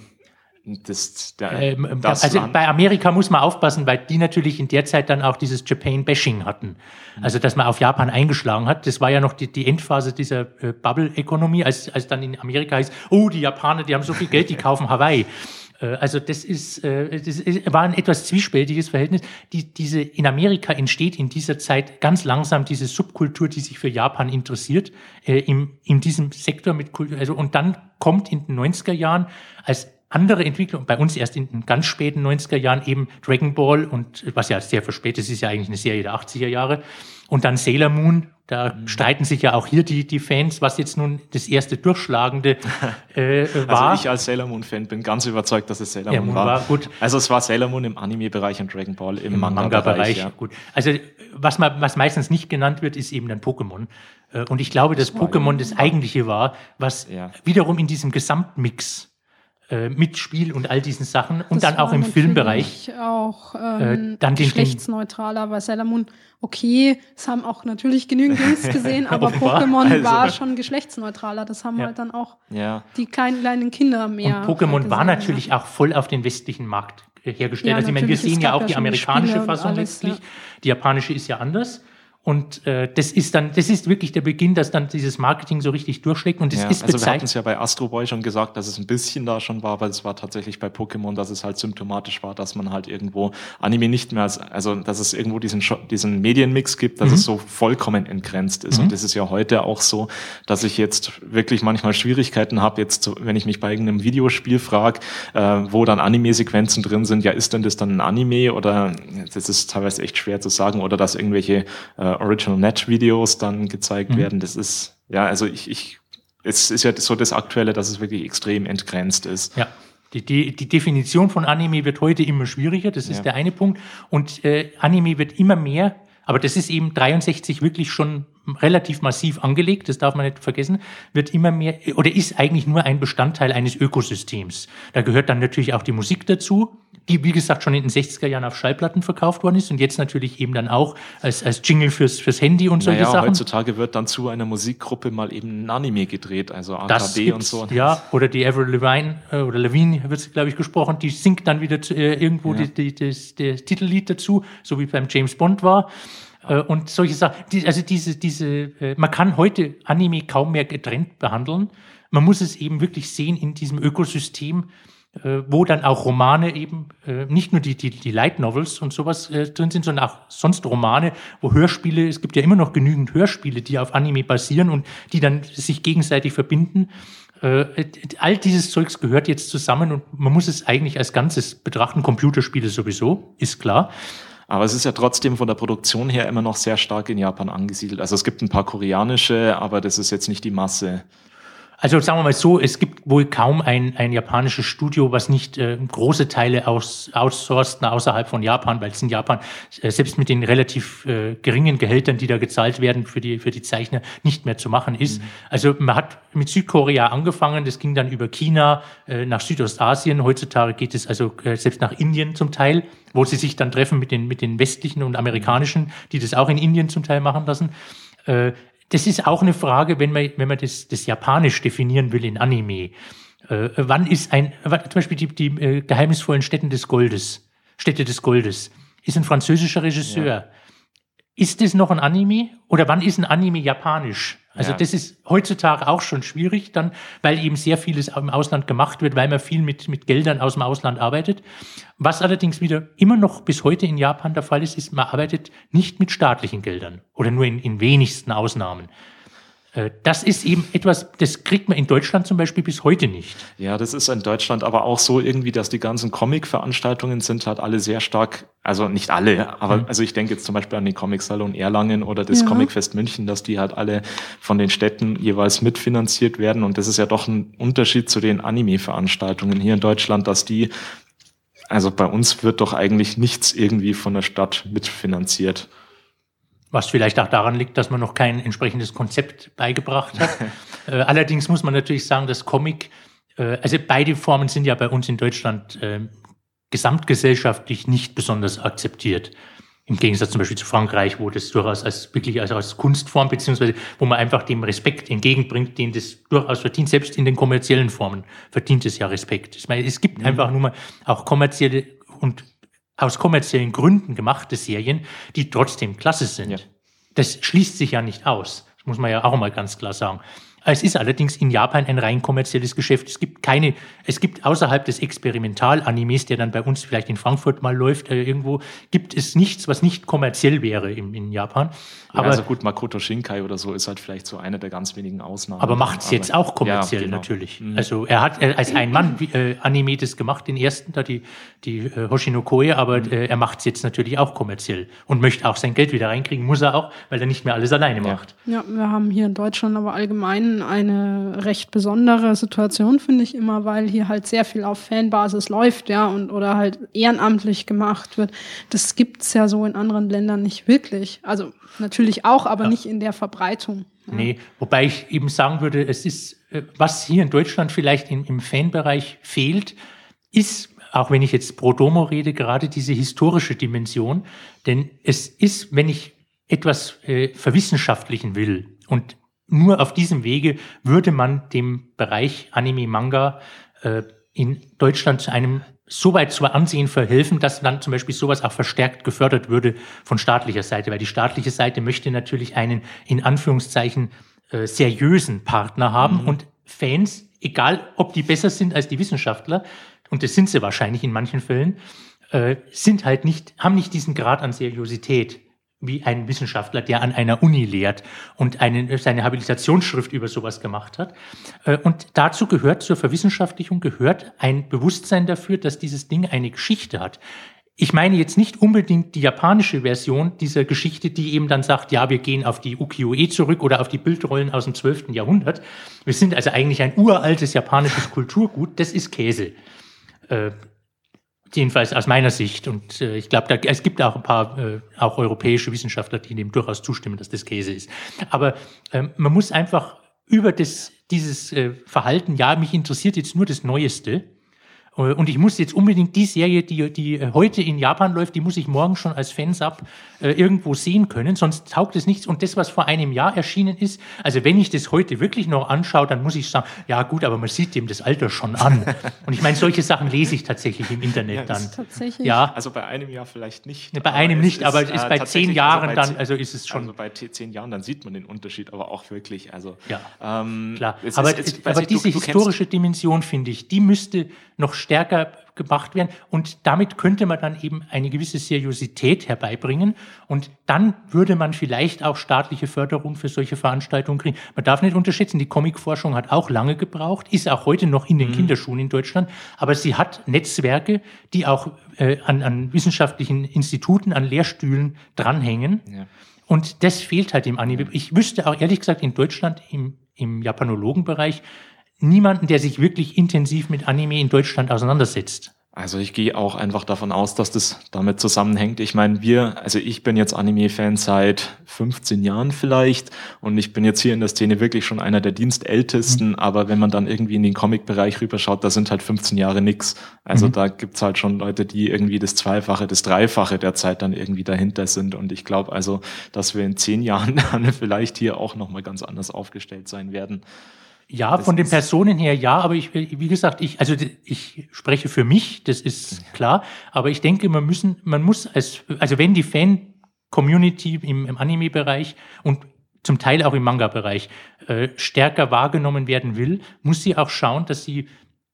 bei Amerika muss man aufpassen, weil die natürlich in der Zeit dann auch dieses Japan-Bashing hatten. Also, dass man auf Japan eingeschlagen hat. Das war ja noch die Endphase dieser Bubble-Ökonomie, als dann in Amerika hieß, die Japaner, die haben so viel Geld, die kaufen Hawaii. Also das war ein etwas zwiespältiges Verhältnis. In Amerika entsteht in dieser Zeit ganz langsam diese Subkultur, die sich für Japan interessiert, in diesem Sektor mit Kultur. Also, und dann kommt in den 90er Jahren als andere Entwicklung, bei uns erst in den ganz späten 90er Jahren eben Dragon Ball, und was ja sehr verspätet ist ja eigentlich eine Serie der 80er Jahre, und dann Sailor Moon. Da streiten sich ja auch hier die Fans, was jetzt nun das erste Durchschlagende war. Also ich als Sailor Moon-Fan bin ganz überzeugt, dass es Sailor Moon war. Gut. Also es war Sailor Moon im Anime-Bereich und Dragon Ball im Manga-Bereich. Ja. Gut. Also was meistens nicht genannt wird, ist eben dann Pokémon. Und ich glaube, dass Pokémon das Eigentliche war, was wiederum in diesem Gesamtmix mit Spiel und all diesen Sachen und das dann auch im Filmbereich. Auch dann geschlechtsneutraler, weil Sailor Moon, es haben auch natürlich genügend Jungs gesehen, aber Pokémon war schon geschlechtsneutraler. Das haben halt dann auch die kleinen Kinder mehr. Und Pokémon war natürlich auch voll auf den westlichen Markt hergestellt. Ja, also ich meine, wir sehen ja auch die amerikanische Fassung letztlich. Die japanische ist ja anders. Und das ist wirklich der Beginn, dass dann dieses Marketing so richtig durchschlägt. Und das ist also wir hatten es ja bei Astro Boy schon gesagt, dass es ein bisschen da schon war, weil es war tatsächlich bei Pokémon, dass es halt symptomatisch war, dass man halt irgendwo Anime nicht mehr also dass es irgendwo diesen Medienmix gibt, dass es so vollkommen entgrenzt ist. Und das ist ja heute auch so, dass ich jetzt wirklich manchmal Schwierigkeiten habe, jetzt, wenn ich mich bei irgendeinem Videospiel frage, wo dann Anime-Sequenzen drin sind, ist denn das dann ein Anime, oder das ist teilweise echt schwer zu sagen, oder dass irgendwelche Original-Net-Videos dann gezeigt werden. Das ist, also es ist ja so das Aktuelle, dass es wirklich extrem entgrenzt ist. Ja. Die Definition von Anime wird heute immer schwieriger, das ist der eine Punkt. Und Anime wird immer mehr Aber das ist eben 63 wirklich schon relativ massiv angelegt, das darf man nicht vergessen, wird immer mehr oder ist eigentlich nur ein Bestandteil eines Ökosystems. Da gehört dann natürlich auch die Musik dazu, die, wie gesagt, schon in den 60er Jahren auf Schallplatten verkauft worden ist und jetzt natürlich eben dann auch als Jingle fürs Handy und solche Sachen. Heutzutage wird dann zu einer Musikgruppe mal eben ein Anime gedreht, also AKB und so. Ja, oder die Avril Lavigne, oder Lavigne wird es, glaube ich, gesprochen, die singt dann wieder irgendwo das Titellied dazu, so wie beim James Bond war. Und solche Sachen, man kann heute Anime kaum mehr getrennt behandeln. Man muss es eben wirklich sehen in diesem Ökosystem, wo dann auch Romane eben, nicht nur die Light Novels und sowas drin sind, sondern auch sonst Romane, wo Hörspiele, es gibt ja immer noch genügend Hörspiele, die auf Anime basieren und die dann sich gegenseitig verbinden. All dieses Zeugs gehört jetzt zusammen und man muss es eigentlich als Ganzes betrachten. Computerspiele sowieso, ist klar. Aber es ist ja trotzdem von der Produktion her immer noch sehr stark in Japan angesiedelt. Also es gibt ein paar koreanische, aber das ist jetzt nicht die Masse. Also sagen wir mal so, es gibt wohl kaum ein japanisches Studio, was nicht große Teile outsourced außerhalb von Japan, weil es in Japan selbst mit den relativ geringen Gehältern, die da gezahlt werden für die Zeichner, nicht mehr zu machen ist. Also man hat mit Südkorea angefangen, das ging dann über China nach Südostasien. Heutzutage geht es also selbst nach Indien zum Teil, wo sie sich dann treffen mit den westlichen und amerikanischen, die das auch in Indien zum Teil machen lassen. Das ist auch eine Frage, wenn man das Japanisch definieren will in Anime. Wann ist zum Beispiel die geheimnisvollen Städte des Goldes, ist ein französischer Regisseur. Ja. Ist das noch ein Anime? Oder wann ist ein Anime japanisch? Also das ist heutzutage auch schon schwierig, dann, weil eben sehr vieles im Ausland gemacht wird, weil man viel mit Geldern aus dem Ausland arbeitet. Was allerdings wieder immer noch bis heute in Japan der Fall ist, man arbeitet nicht mit staatlichen Geldern oder nur in wenigsten Ausnahmen. Das ist eben etwas, das kriegt man in Deutschland zum Beispiel bis heute nicht. Ja, das ist in Deutschland aber auch so irgendwie, dass die ganzen Comic-Veranstaltungen sind halt alle sehr stark, also nicht alle, aber also ich denke jetzt zum Beispiel an den Comic-Salon Erlangen oder das Comicfest München, dass die halt alle von den Städten jeweils mitfinanziert werden und das ist ja doch ein Unterschied zu den Anime-Veranstaltungen hier in Deutschland, dass also bei uns wird doch eigentlich nichts irgendwie von der Stadt mitfinanziert. Was vielleicht auch daran liegt, dass man noch kein entsprechendes Konzept beigebracht hat. Allerdings muss man natürlich sagen, dass Comic, also beide Formen sind ja bei uns in Deutschland gesamtgesellschaftlich nicht besonders akzeptiert. Im Gegensatz zum Beispiel zu Frankreich, wo das durchaus als Kunstform, beziehungsweise wo man einfach dem Respekt entgegenbringt, den das durchaus verdient. Selbst in den kommerziellen Formen verdient es ja Respekt. Ich meine, es gibt einfach nur mal auch kommerzielle und aus kommerziellen Gründen gemachte Serien, die trotzdem klasse sind. Ja. Das schließt sich ja nicht aus. Das muss man ja auch mal ganz klar sagen. Es ist allerdings in Japan ein rein kommerzielles Geschäft. Es gibt außerhalb des Experimental-Animes, der dann bei uns vielleicht in Frankfurt mal läuft, irgendwo, gibt es nichts, was nicht kommerziell wäre in Japan. Aber, also gut, Makoto Shinkai oder so ist halt vielleicht so eine der ganz wenigen Ausnahmen. Aber macht es jetzt auch kommerziell, ja, genau. Natürlich. Also er hat als ein Mann Anime das gemacht, den ersten, da die Hoshino Koe, aber er macht es jetzt natürlich auch kommerziell und möchte auch sein Geld wieder reinkriegen, muss er auch, weil er nicht mehr alles alleine macht. Ja, wir haben hier in Deutschland aber allgemein eine recht besondere Situation, finde ich immer, weil hier halt sehr viel auf Fanbasis läuft, ja, oder halt ehrenamtlich gemacht wird. Das gibt's ja so in anderen Ländern nicht wirklich. Also natürlich auch, aber nicht in der Verbreitung. Ja. Nee, wobei ich eben sagen würde, es ist, was hier in Deutschland vielleicht im Fanbereich fehlt, ist, auch wenn ich jetzt pro domo rede, gerade diese historische Dimension. Denn es ist, wenn ich etwas verwissenschaftlichen will und nur auf diesem Wege würde man dem Bereich Anime, Manga in Deutschland zu einem so weit zu Ansehen verhelfen, dass dann zum Beispiel sowas auch verstärkt gefördert würde von staatlicher Seite, weil die staatliche Seite möchte natürlich einen, in Anführungszeichen, seriösen Partner haben und Fans, egal ob die besser sind als die Wissenschaftler, und das sind sie wahrscheinlich in manchen Fällen, haben nicht diesen Grad an Seriosität wie ein Wissenschaftler, der an einer Uni lehrt und seine Habilitationsschrift über sowas gemacht hat. Und dazu gehört, zur Verwissenschaftlichung gehört ein Bewusstsein dafür, dass dieses Ding eine Geschichte hat. Ich meine jetzt nicht unbedingt die japanische Version dieser Geschichte, die eben dann sagt, ja, wir gehen auf die Ukiyo-e zurück oder auf die Bildrollen aus dem 12. Jahrhundert. Wir sind also eigentlich ein uraltes japanisches Kulturgut. Das ist Käse. Jedenfalls aus meiner Sicht. Und ich glaube, es gibt auch ein paar auch europäische Wissenschaftler, die dem durchaus zustimmen, dass das Käse ist. Aber man muss einfach über dieses Verhalten, ja, mich interessiert jetzt nur das Neueste. Und ich muss jetzt unbedingt die Serie, die heute in Japan läuft, die muss ich morgen schon als Fansub irgendwo sehen können, sonst taugt es nichts. Und das, was vor einem Jahr erschienen ist, also wenn ich das heute wirklich noch anschaue, dann muss ich sagen, ja gut, aber man sieht dem das Alter schon an. Und ich meine, solche Sachen lese ich tatsächlich im Internet dann. Tatsächlich. Ja. Also bei einem Jahr vielleicht nicht. Bei einem nicht, aber es ist bei 10 Jahren dann, also ist es schon. Also bei 10 Jahren, dann sieht man den Unterschied, aber auch wirklich. Also, ja, klar. Aber diese historische Dimension, finde ich, die müsste noch stärker gemacht werden und damit könnte man dann eben eine gewisse Seriosität herbeibringen und dann würde man vielleicht auch staatliche Förderung für solche Veranstaltungen kriegen. Man darf nicht unterschätzen, die Comicforschung hat auch lange gebraucht, ist auch heute noch in den Kinderschuhen in Deutschland, aber sie hat Netzwerke, die auch an wissenschaftlichen Instituten, an Lehrstühlen dranhängen. Ja. Und das fehlt halt im Anime. Ich wüsste auch ehrlich gesagt in Deutschland im Japanologenbereich niemanden, der sich wirklich intensiv mit Anime in Deutschland auseinandersetzt. Also ich gehe auch einfach davon aus, dass das damit zusammenhängt. Ich meine, ich bin jetzt Anime-Fan seit 15 Jahren vielleicht und ich bin jetzt hier in der Szene wirklich schon einer der Dienstältesten, aber wenn man dann irgendwie in den Comic-Bereich rüberschaut, da sind halt 15 Jahre nix. Also da gibt's halt schon Leute, die irgendwie das Zweifache, das Dreifache der Zeit dann irgendwie dahinter sind und ich glaube also, dass wir in 10 Jahren dann vielleicht hier auch nochmal ganz anders aufgestellt sein werden. Ja, von den Personen her ja, aber wie gesagt, ich spreche für mich, das ist klar, aber ich denke, man muss wenn die Fan-Community im Anime-Bereich und zum Teil auch im Manga-Bereich stärker wahrgenommen werden will, muss sie auch schauen, dass sie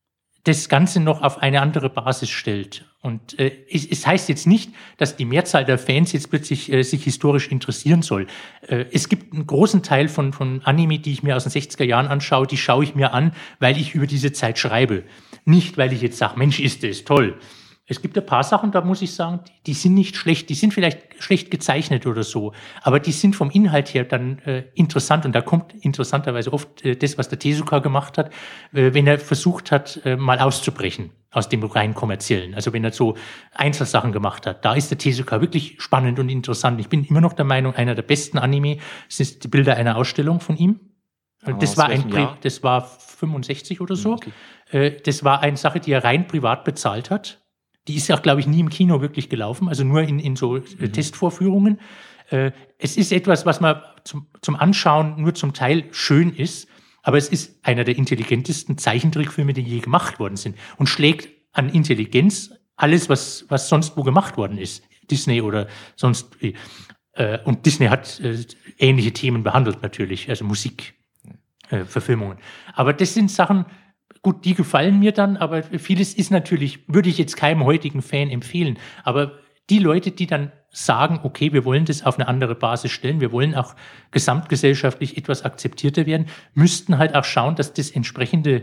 das Ganze noch auf eine andere Basis stellt. Und es heißt jetzt nicht, dass die Mehrzahl der Fans jetzt plötzlich sich historisch interessieren soll. Es gibt einen großen Teil von Anime, die ich mir aus den 60er Jahren anschaue, die schaue ich mir an, weil ich über diese Zeit schreibe. Nicht, weil ich jetzt sage, Mensch, ist das toll. Es gibt ein paar Sachen, da muss ich sagen, die sind nicht schlecht, die sind vielleicht schlecht gezeichnet oder so, aber die sind vom Inhalt her dann interessant und da kommt interessanterweise oft das, was der Tezuka gemacht hat, wenn er versucht hat, mal auszubrechen aus dem rein kommerziellen. Also wenn er so Einzelsachen gemacht hat, da ist der Tezuka wirklich spannend und interessant. Ich bin immer noch der Meinung, einer der besten Anime sind die Bilder einer Ausstellung von ihm. Das war 65 oder so. Okay. Das war eine Sache, die er rein privat bezahlt hat. Die ist auch, glaube ich, nie im Kino wirklich gelaufen, also nur in so Testvorführungen. Es ist etwas, was man zum Anschauen nur zum Teil schön ist, aber es ist einer der intelligentesten Zeichentrickfilme, die je gemacht worden sind und schlägt an Intelligenz alles, was sonst wo gemacht worden ist. Disney oder sonst wie. Und Disney hat ähnliche Themen behandelt natürlich, also Musikverfilmungen. Aber das sind Sachen, gut, die gefallen mir dann, aber vieles ist natürlich, würde ich jetzt keinem heutigen Fan empfehlen. Aber die Leute, die dann sagen, okay, wir wollen das auf eine andere Basis stellen, wir wollen auch gesamtgesellschaftlich etwas akzeptierter werden, müssten halt auch schauen, dass das entsprechende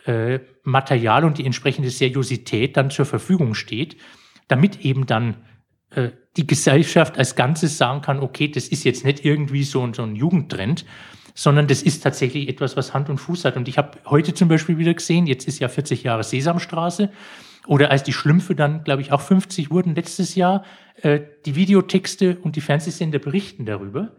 Material und die entsprechende Seriosität dann zur Verfügung steht, damit eben dann die Gesellschaft als Ganzes sagen kann, okay, das ist jetzt nicht irgendwie so ein Jugendtrend, sondern das ist tatsächlich etwas, was Hand und Fuß hat. Und ich habe heute zum Beispiel wieder gesehen, jetzt ist ja 40 Jahre Sesamstraße, oder als die Schlümpfe dann, glaube ich, auch 50 wurden letztes Jahr, die Videotexte und die Fernsehsender berichten darüber.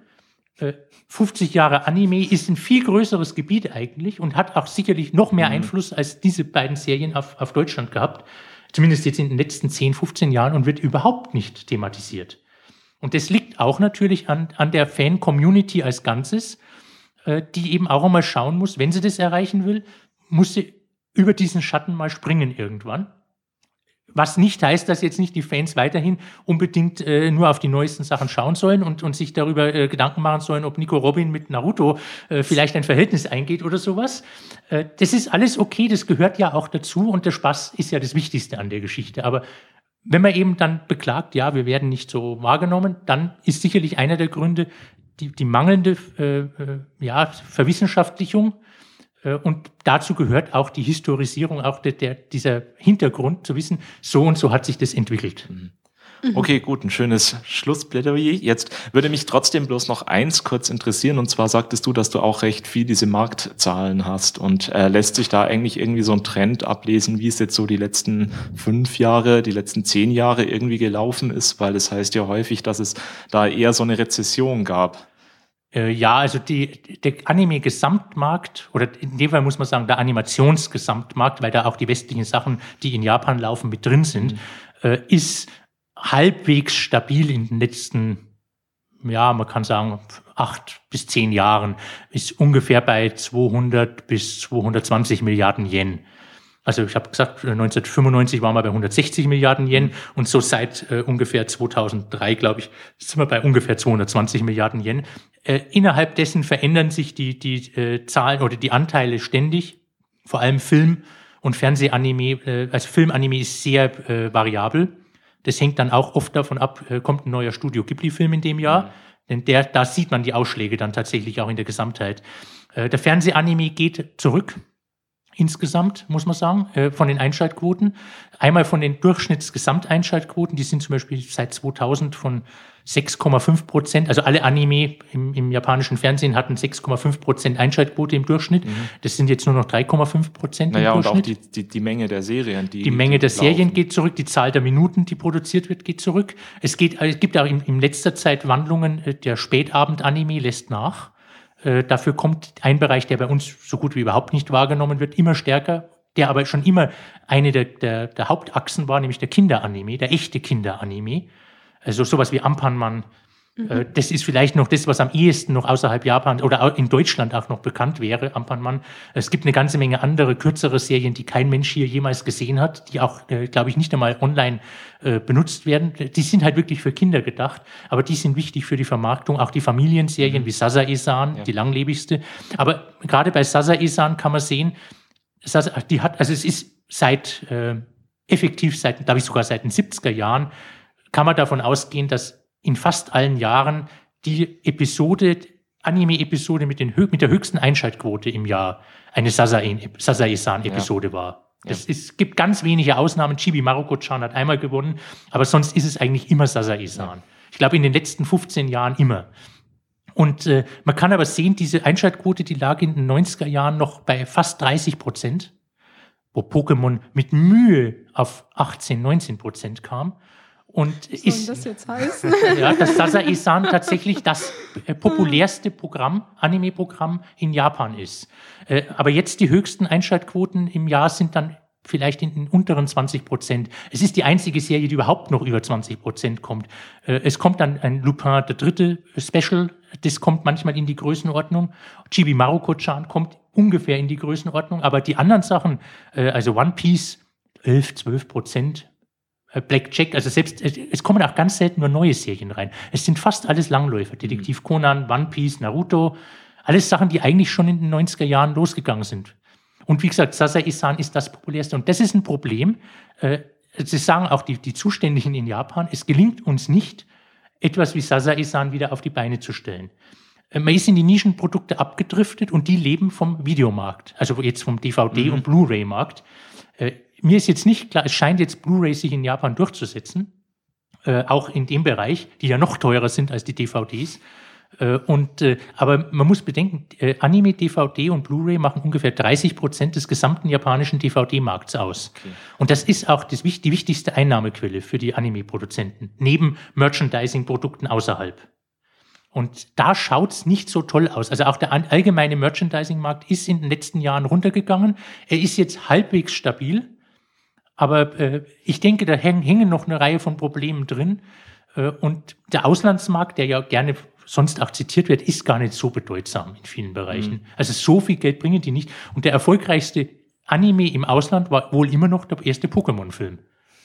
50 Jahre Anime ist ein viel größeres Gebiet eigentlich und hat auch sicherlich noch mehr Einfluss als diese beiden Serien auf Deutschland gehabt. Zumindest jetzt in den letzten 10, 15 Jahren und wird überhaupt nicht thematisiert. Und das liegt auch natürlich an der Fan-Community als Ganzes, die eben auch einmal schauen muss, wenn sie das erreichen will, muss sie über diesen Schatten mal springen irgendwann. Was nicht heißt, dass jetzt nicht die Fans weiterhin unbedingt nur auf die neuesten Sachen schauen sollen und sich darüber Gedanken machen sollen, ob Nico Robin mit Naruto vielleicht ein Verhältnis eingeht oder sowas. Das ist alles okay, das gehört ja auch dazu und der Spaß ist ja das Wichtigste an der Geschichte. Aber wenn man eben dann beklagt, ja, wir werden nicht so wahrgenommen, dann ist sicherlich einer der Gründe die mangelnde Verwissenschaftlichung. Und dazu gehört auch die Historisierung, auch dieser Hintergrund zu wissen, so und so hat sich das entwickelt. Okay, gut, ein schönes Schlussplädoyer. Jetzt würde mich trotzdem bloß noch eins kurz interessieren, und zwar sagtest du, dass du auch recht viel diese Marktzahlen hast, und lässt sich da eigentlich irgendwie so ein Trend ablesen, wie es jetzt so die letzten 5 Jahre, die letzten 10 Jahre irgendwie gelaufen ist, weil es heißt ja häufig, dass es da eher so eine Rezession gab. Ja, also der Anime-Gesamtmarkt, oder in dem Fall muss man sagen, der Animationsgesamtmarkt, weil da auch die westlichen Sachen, die in Japan laufen, mit drin sind, ist halbwegs stabil in den letzten, ja, man kann sagen, 8 bis 10 Jahren, ist ungefähr bei 200 bis 220 Milliarden Yen. Also ich habe gesagt, 1995 waren wir bei 160 Milliarden Yen und so seit ungefähr 2003, glaube ich, sind wir bei ungefähr 220 Milliarden Yen. Innerhalb dessen verändern sich die Zahlen oder die Anteile ständig, vor allem Film- und Fernsehanime. Also Filmanime ist sehr variabel. Das hängt dann auch oft davon ab, kommt ein neuer Studio Ghibli-Film in dem Jahr, denn da sieht man die Ausschläge dann tatsächlich auch in der Gesamtheit. Der Fernsehanime geht zurück. Insgesamt, muss man sagen, von den Einschaltquoten. Einmal von den Durchschnittsgesamteinschaltquoten, die sind zum Beispiel seit 2000 von 6,5%. Also alle Anime im japanischen Fernsehen hatten 6,5% Einschaltquote im Durchschnitt. Das sind jetzt nur noch 3,5% im Durchschnitt. Und auch die Menge der Serien. Die Menge der Serien geht zurück, die Zahl der Minuten, die produziert wird, geht zurück. Es gibt auch in letzter Zeit Wandlungen, der Spätabend-Anime lässt nach. Dafür kommt ein Bereich, der bei uns so gut wie überhaupt nicht wahrgenommen wird, immer stärker, der aber schon immer eine der Hauptachsen war, nämlich der Kinderanime, der echte Kinderanime. Also sowas wie Ampanman. Das ist vielleicht noch das, was am ehesten noch außerhalb Japan oder auch in Deutschland auch noch bekannt wäre, Ampanman. Es gibt eine ganze Menge andere, kürzere Serien, die kein Mensch hier jemals gesehen hat, die auch, glaube ich, nicht einmal online benutzt werden. Die sind halt wirklich für Kinder gedacht, aber die sind wichtig für die Vermarktung. Auch die Familienserien wie Sazae-san, die langlebigste. Aber gerade bei Sazae-san kann man sehen, es ist effektiv seit den 70er Jahren, kann man davon ausgehen, dass in fast allen Jahren die Anime-Episode mit der höchsten Einschaltquote im Jahr eine Sazae-san-Episode war. Es gibt ganz wenige Ausnahmen. Chibi Maruko-chan hat einmal gewonnen, aber sonst ist es eigentlich immer Sazae-san. Ich glaube, in den letzten 15 Jahren immer. Und man kann aber sehen, diese Einschaltquote, die lag in den 90er Jahren noch bei fast 30%, wo Pokémon mit Mühe auf 18-19% kam. Und was soll das jetzt heißen? Ja, dass Sazae-san tatsächlich das populärste Anime-Programm in Japan ist. Aber jetzt die höchsten Einschaltquoten im Jahr sind dann vielleicht in den unteren 20%. Es ist die einzige Serie, die überhaupt noch über 20% kommt. Es kommt dann ein Lupin der Dritte Special, das kommt manchmal in die Größenordnung. Chibi Maruko-chan kommt ungefähr in die Größenordnung, aber die anderen Sachen, also One Piece, 11-12%, Blackjack, also selbst, es kommen auch ganz selten nur neue Serien rein. Es sind fast alles Langläufer. Detektiv Conan, One Piece, Naruto, alles Sachen, die eigentlich schon in den 90er Jahren losgegangen sind. Und wie gesagt, Sazae-san ist das populärste. Und das ist ein Problem. Das sagen auch die Zuständigen in Japan. Es gelingt uns nicht, etwas wie Sazae-san wieder auf die Beine zu stellen. Man ist in die Nischenprodukte abgedriftet und die leben vom Videomarkt. Also jetzt vom DVD- und Blu-ray-Markt. Mir ist jetzt nicht klar, es scheint jetzt Blu-ray sich in Japan durchzusetzen, auch in dem Bereich, die ja noch teurer sind als die DVDs. Aber man muss bedenken, Anime, DVD und Blu-ray machen ungefähr 30% des gesamten japanischen DVD-Markts aus. Okay. Und das ist auch die wichtigste Einnahmequelle für die Anime-Produzenten, neben Merchandising-Produkten außerhalb. Und da schaut's nicht so toll aus. Also auch der allgemeine Merchandising-Markt ist in den letzten Jahren runtergegangen. Er ist jetzt halbwegs stabil. Aber ich denke, da hängen noch eine Reihe von Problemen drin. Und der Auslandsmarkt, der ja gerne sonst auch zitiert wird, ist gar nicht so bedeutsam in vielen Bereichen. Also so viel Geld bringen die nicht. Und der erfolgreichste Anime im Ausland war wohl immer noch der erste Pokémon-Film.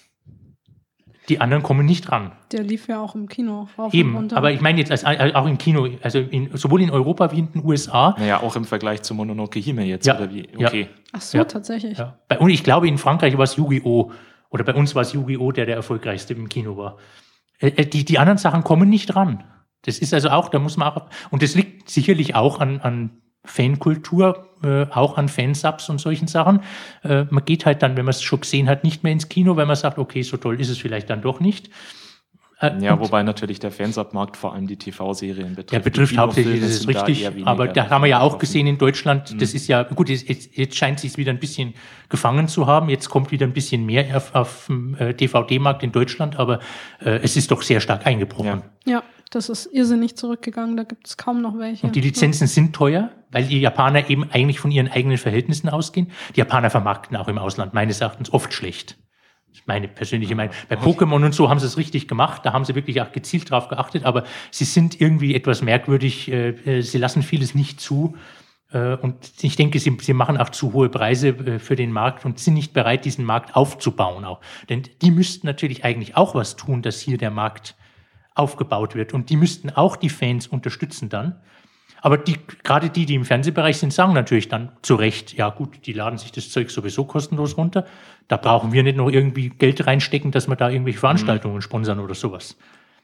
Die anderen kommen nicht ran. Der lief ja auch im Kino. Eben, aber ich meine jetzt auch im Kino, also sowohl in Europa wie in den USA. Naja, auch im Vergleich zu Mononoke Hime jetzt, oder wie? Okay. Ja. Ach so, tatsächlich. Ja. Und ich glaube, in Frankreich war es Yu-Gi-Oh! Oder bei uns war es Yu-Gi-Oh!, der erfolgreichste im Kino war. Die anderen Sachen kommen nicht ran. Das ist also auch, da muss man auch, und das liegt sicherlich auch an Fankultur, auch an Fansubs und solchen Sachen. Man geht halt dann, wenn man es schon gesehen hat, nicht mehr ins Kino, weil man sagt, okay, so toll ist es vielleicht dann doch nicht. Ja, wobei natürlich der Fernsehmarkt vor allem die TV-Serien betrifft. Der betrifft hauptsächlich, das ist richtig, aber da haben wir ja auch gesehen in Deutschland, das ist ja, gut, jetzt scheint es sich wieder ein bisschen gefangen zu haben, jetzt kommt wieder ein bisschen mehr auf dem DVD-Markt in Deutschland, aber es ist doch sehr stark eingebrochen. Ja, das ist irrsinnig zurückgegangen, da gibt es kaum noch welche. Und die Lizenzen sind teuer, weil die Japaner eben eigentlich von ihren eigenen Verhältnissen ausgehen. Die Japaner vermarkten auch im Ausland meines Erachtens oft schlecht. Meine persönliche Meinung. Bei Pokémon und so haben sie es richtig gemacht, da haben sie wirklich auch gezielt drauf geachtet, aber sie sind irgendwie etwas merkwürdig, sie lassen vieles nicht zu und ich denke, sie machen auch zu hohe Preise für den Markt und sind nicht bereit, diesen Markt aufzubauen auch. Denn die müssten natürlich eigentlich auch was tun, dass hier der Markt aufgebaut wird und die müssten auch die Fans unterstützen dann. Aber gerade die im Fernsehbereich sind, sagen natürlich dann zu Recht, ja gut, die laden sich das Zeug sowieso kostenlos runter. Da brauchen wir nicht noch irgendwie Geld reinstecken, dass wir da irgendwelche Veranstaltungen sponsern oder sowas.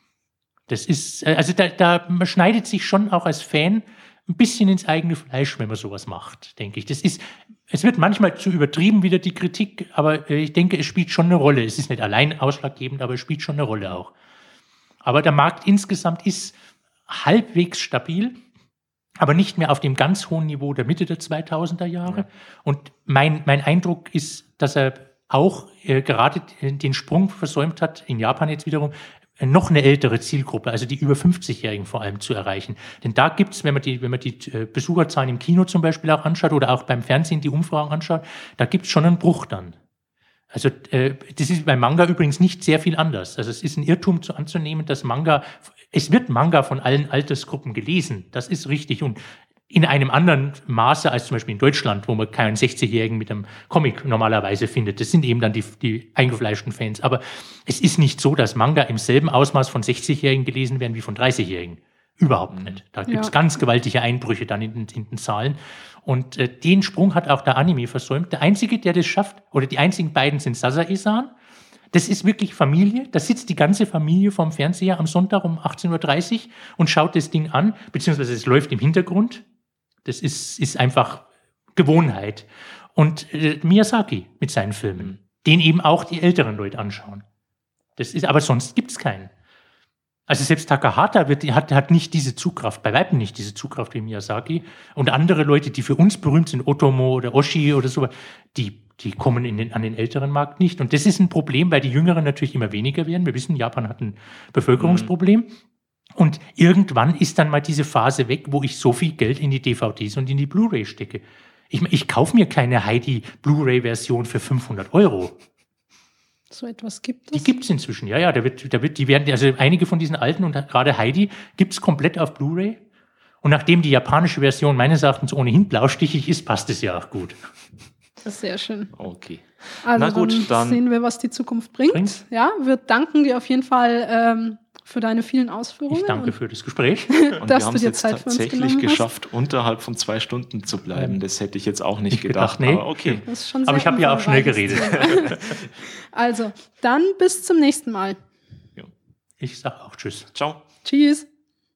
Das ist, also da man schneidet sich schon auch als Fan ein bisschen ins eigene Fleisch, wenn man sowas macht, denke ich. Es wird manchmal zu übertrieben wieder die Kritik, aber ich denke, es spielt schon eine Rolle. Es ist nicht allein ausschlaggebend, aber es spielt schon eine Rolle auch. Aber der Markt insgesamt ist halbwegs stabil, aber nicht mehr auf dem ganz hohen Niveau der Mitte der 2000er Jahre. Ja. Und mein Eindruck ist, dass er auch gerade den Sprung versäumt hat, in Japan jetzt wiederum, noch eine ältere Zielgruppe, also die über 50-Jährigen vor allem zu erreichen. Denn da gibt's, wenn man die Besucherzahlen im Kino zum Beispiel auch anschaut oder auch beim Fernsehen die Umfragen anschaut, da gibt's schon einen Bruch dann. Also das ist beim Manga übrigens nicht sehr viel anders. Also es ist ein Irrtum anzunehmen, dass es wird Manga von allen Altersgruppen gelesen. Das ist richtig und in einem anderen Maße als zum Beispiel in Deutschland, wo man keinen 60-Jährigen mit einem Comic normalerweise findet. Das sind eben dann die eingefleischten Fans. Aber es ist nicht so, dass Manga im selben Ausmaß von 60-Jährigen gelesen werden wie von 30-Jährigen. Überhaupt nicht. Da gibt's ganz gewaltige Einbrüche dann in den Zahlen. Und den Sprung hat auch der Anime versäumt. Der Einzige, der das schafft, oder die einzigen beiden sind Sazae-san. Das ist wirklich Familie. Da sitzt die ganze Familie vorm Fernseher am Sonntag um 18.30 Uhr und schaut das Ding an, beziehungsweise es läuft im Hintergrund. Das ist einfach Gewohnheit. Und Miyazaki mit seinen Filmen, den eben auch die älteren Leute anschauen. Aber sonst gibt's keinen. Also selbst Takahata hat nicht diese Zugkraft, bei weitem nicht diese Zugkraft wie Miyazaki. Und andere Leute, die für uns berühmt sind, Otomo oder Oshii oder so, die kommen an den älteren Markt nicht. Und das ist ein Problem, weil die Jüngeren natürlich immer weniger werden. Wir wissen, Japan hat ein Bevölkerungsproblem. Und irgendwann ist dann mal diese Phase weg, wo ich so viel Geld in die DVDs und in die Blu-ray stecke. Ich kaufe mir keine Heidi Blu-ray-Version für 500 €. So etwas gibt es? Die gibt es inzwischen, ja. Also einige von diesen alten und gerade Heidi gibt es komplett auf Blu-ray. Und nachdem die japanische Version meines Erachtens ohnehin blaustichig ist, passt es ja auch gut. Das ist sehr schön. Okay. Also na gut, dann sehen wir, was die Zukunft bringt. Ja, wir danken dir auf jeden Fall für deine vielen Ausführungen. Ich danke für das Gespräch. Und dass wir haben es jetzt tatsächlich geschafft, unterhalb von 2 Stunden zu bleiben. Das hätte ich jetzt auch nicht gedacht. Nee. Aber okay. Das ist schon aber ich habe ja auch schnell geredet. Also, dann bis zum nächsten Mal. Ich sage auch Tschüss. Ciao. Tschüss.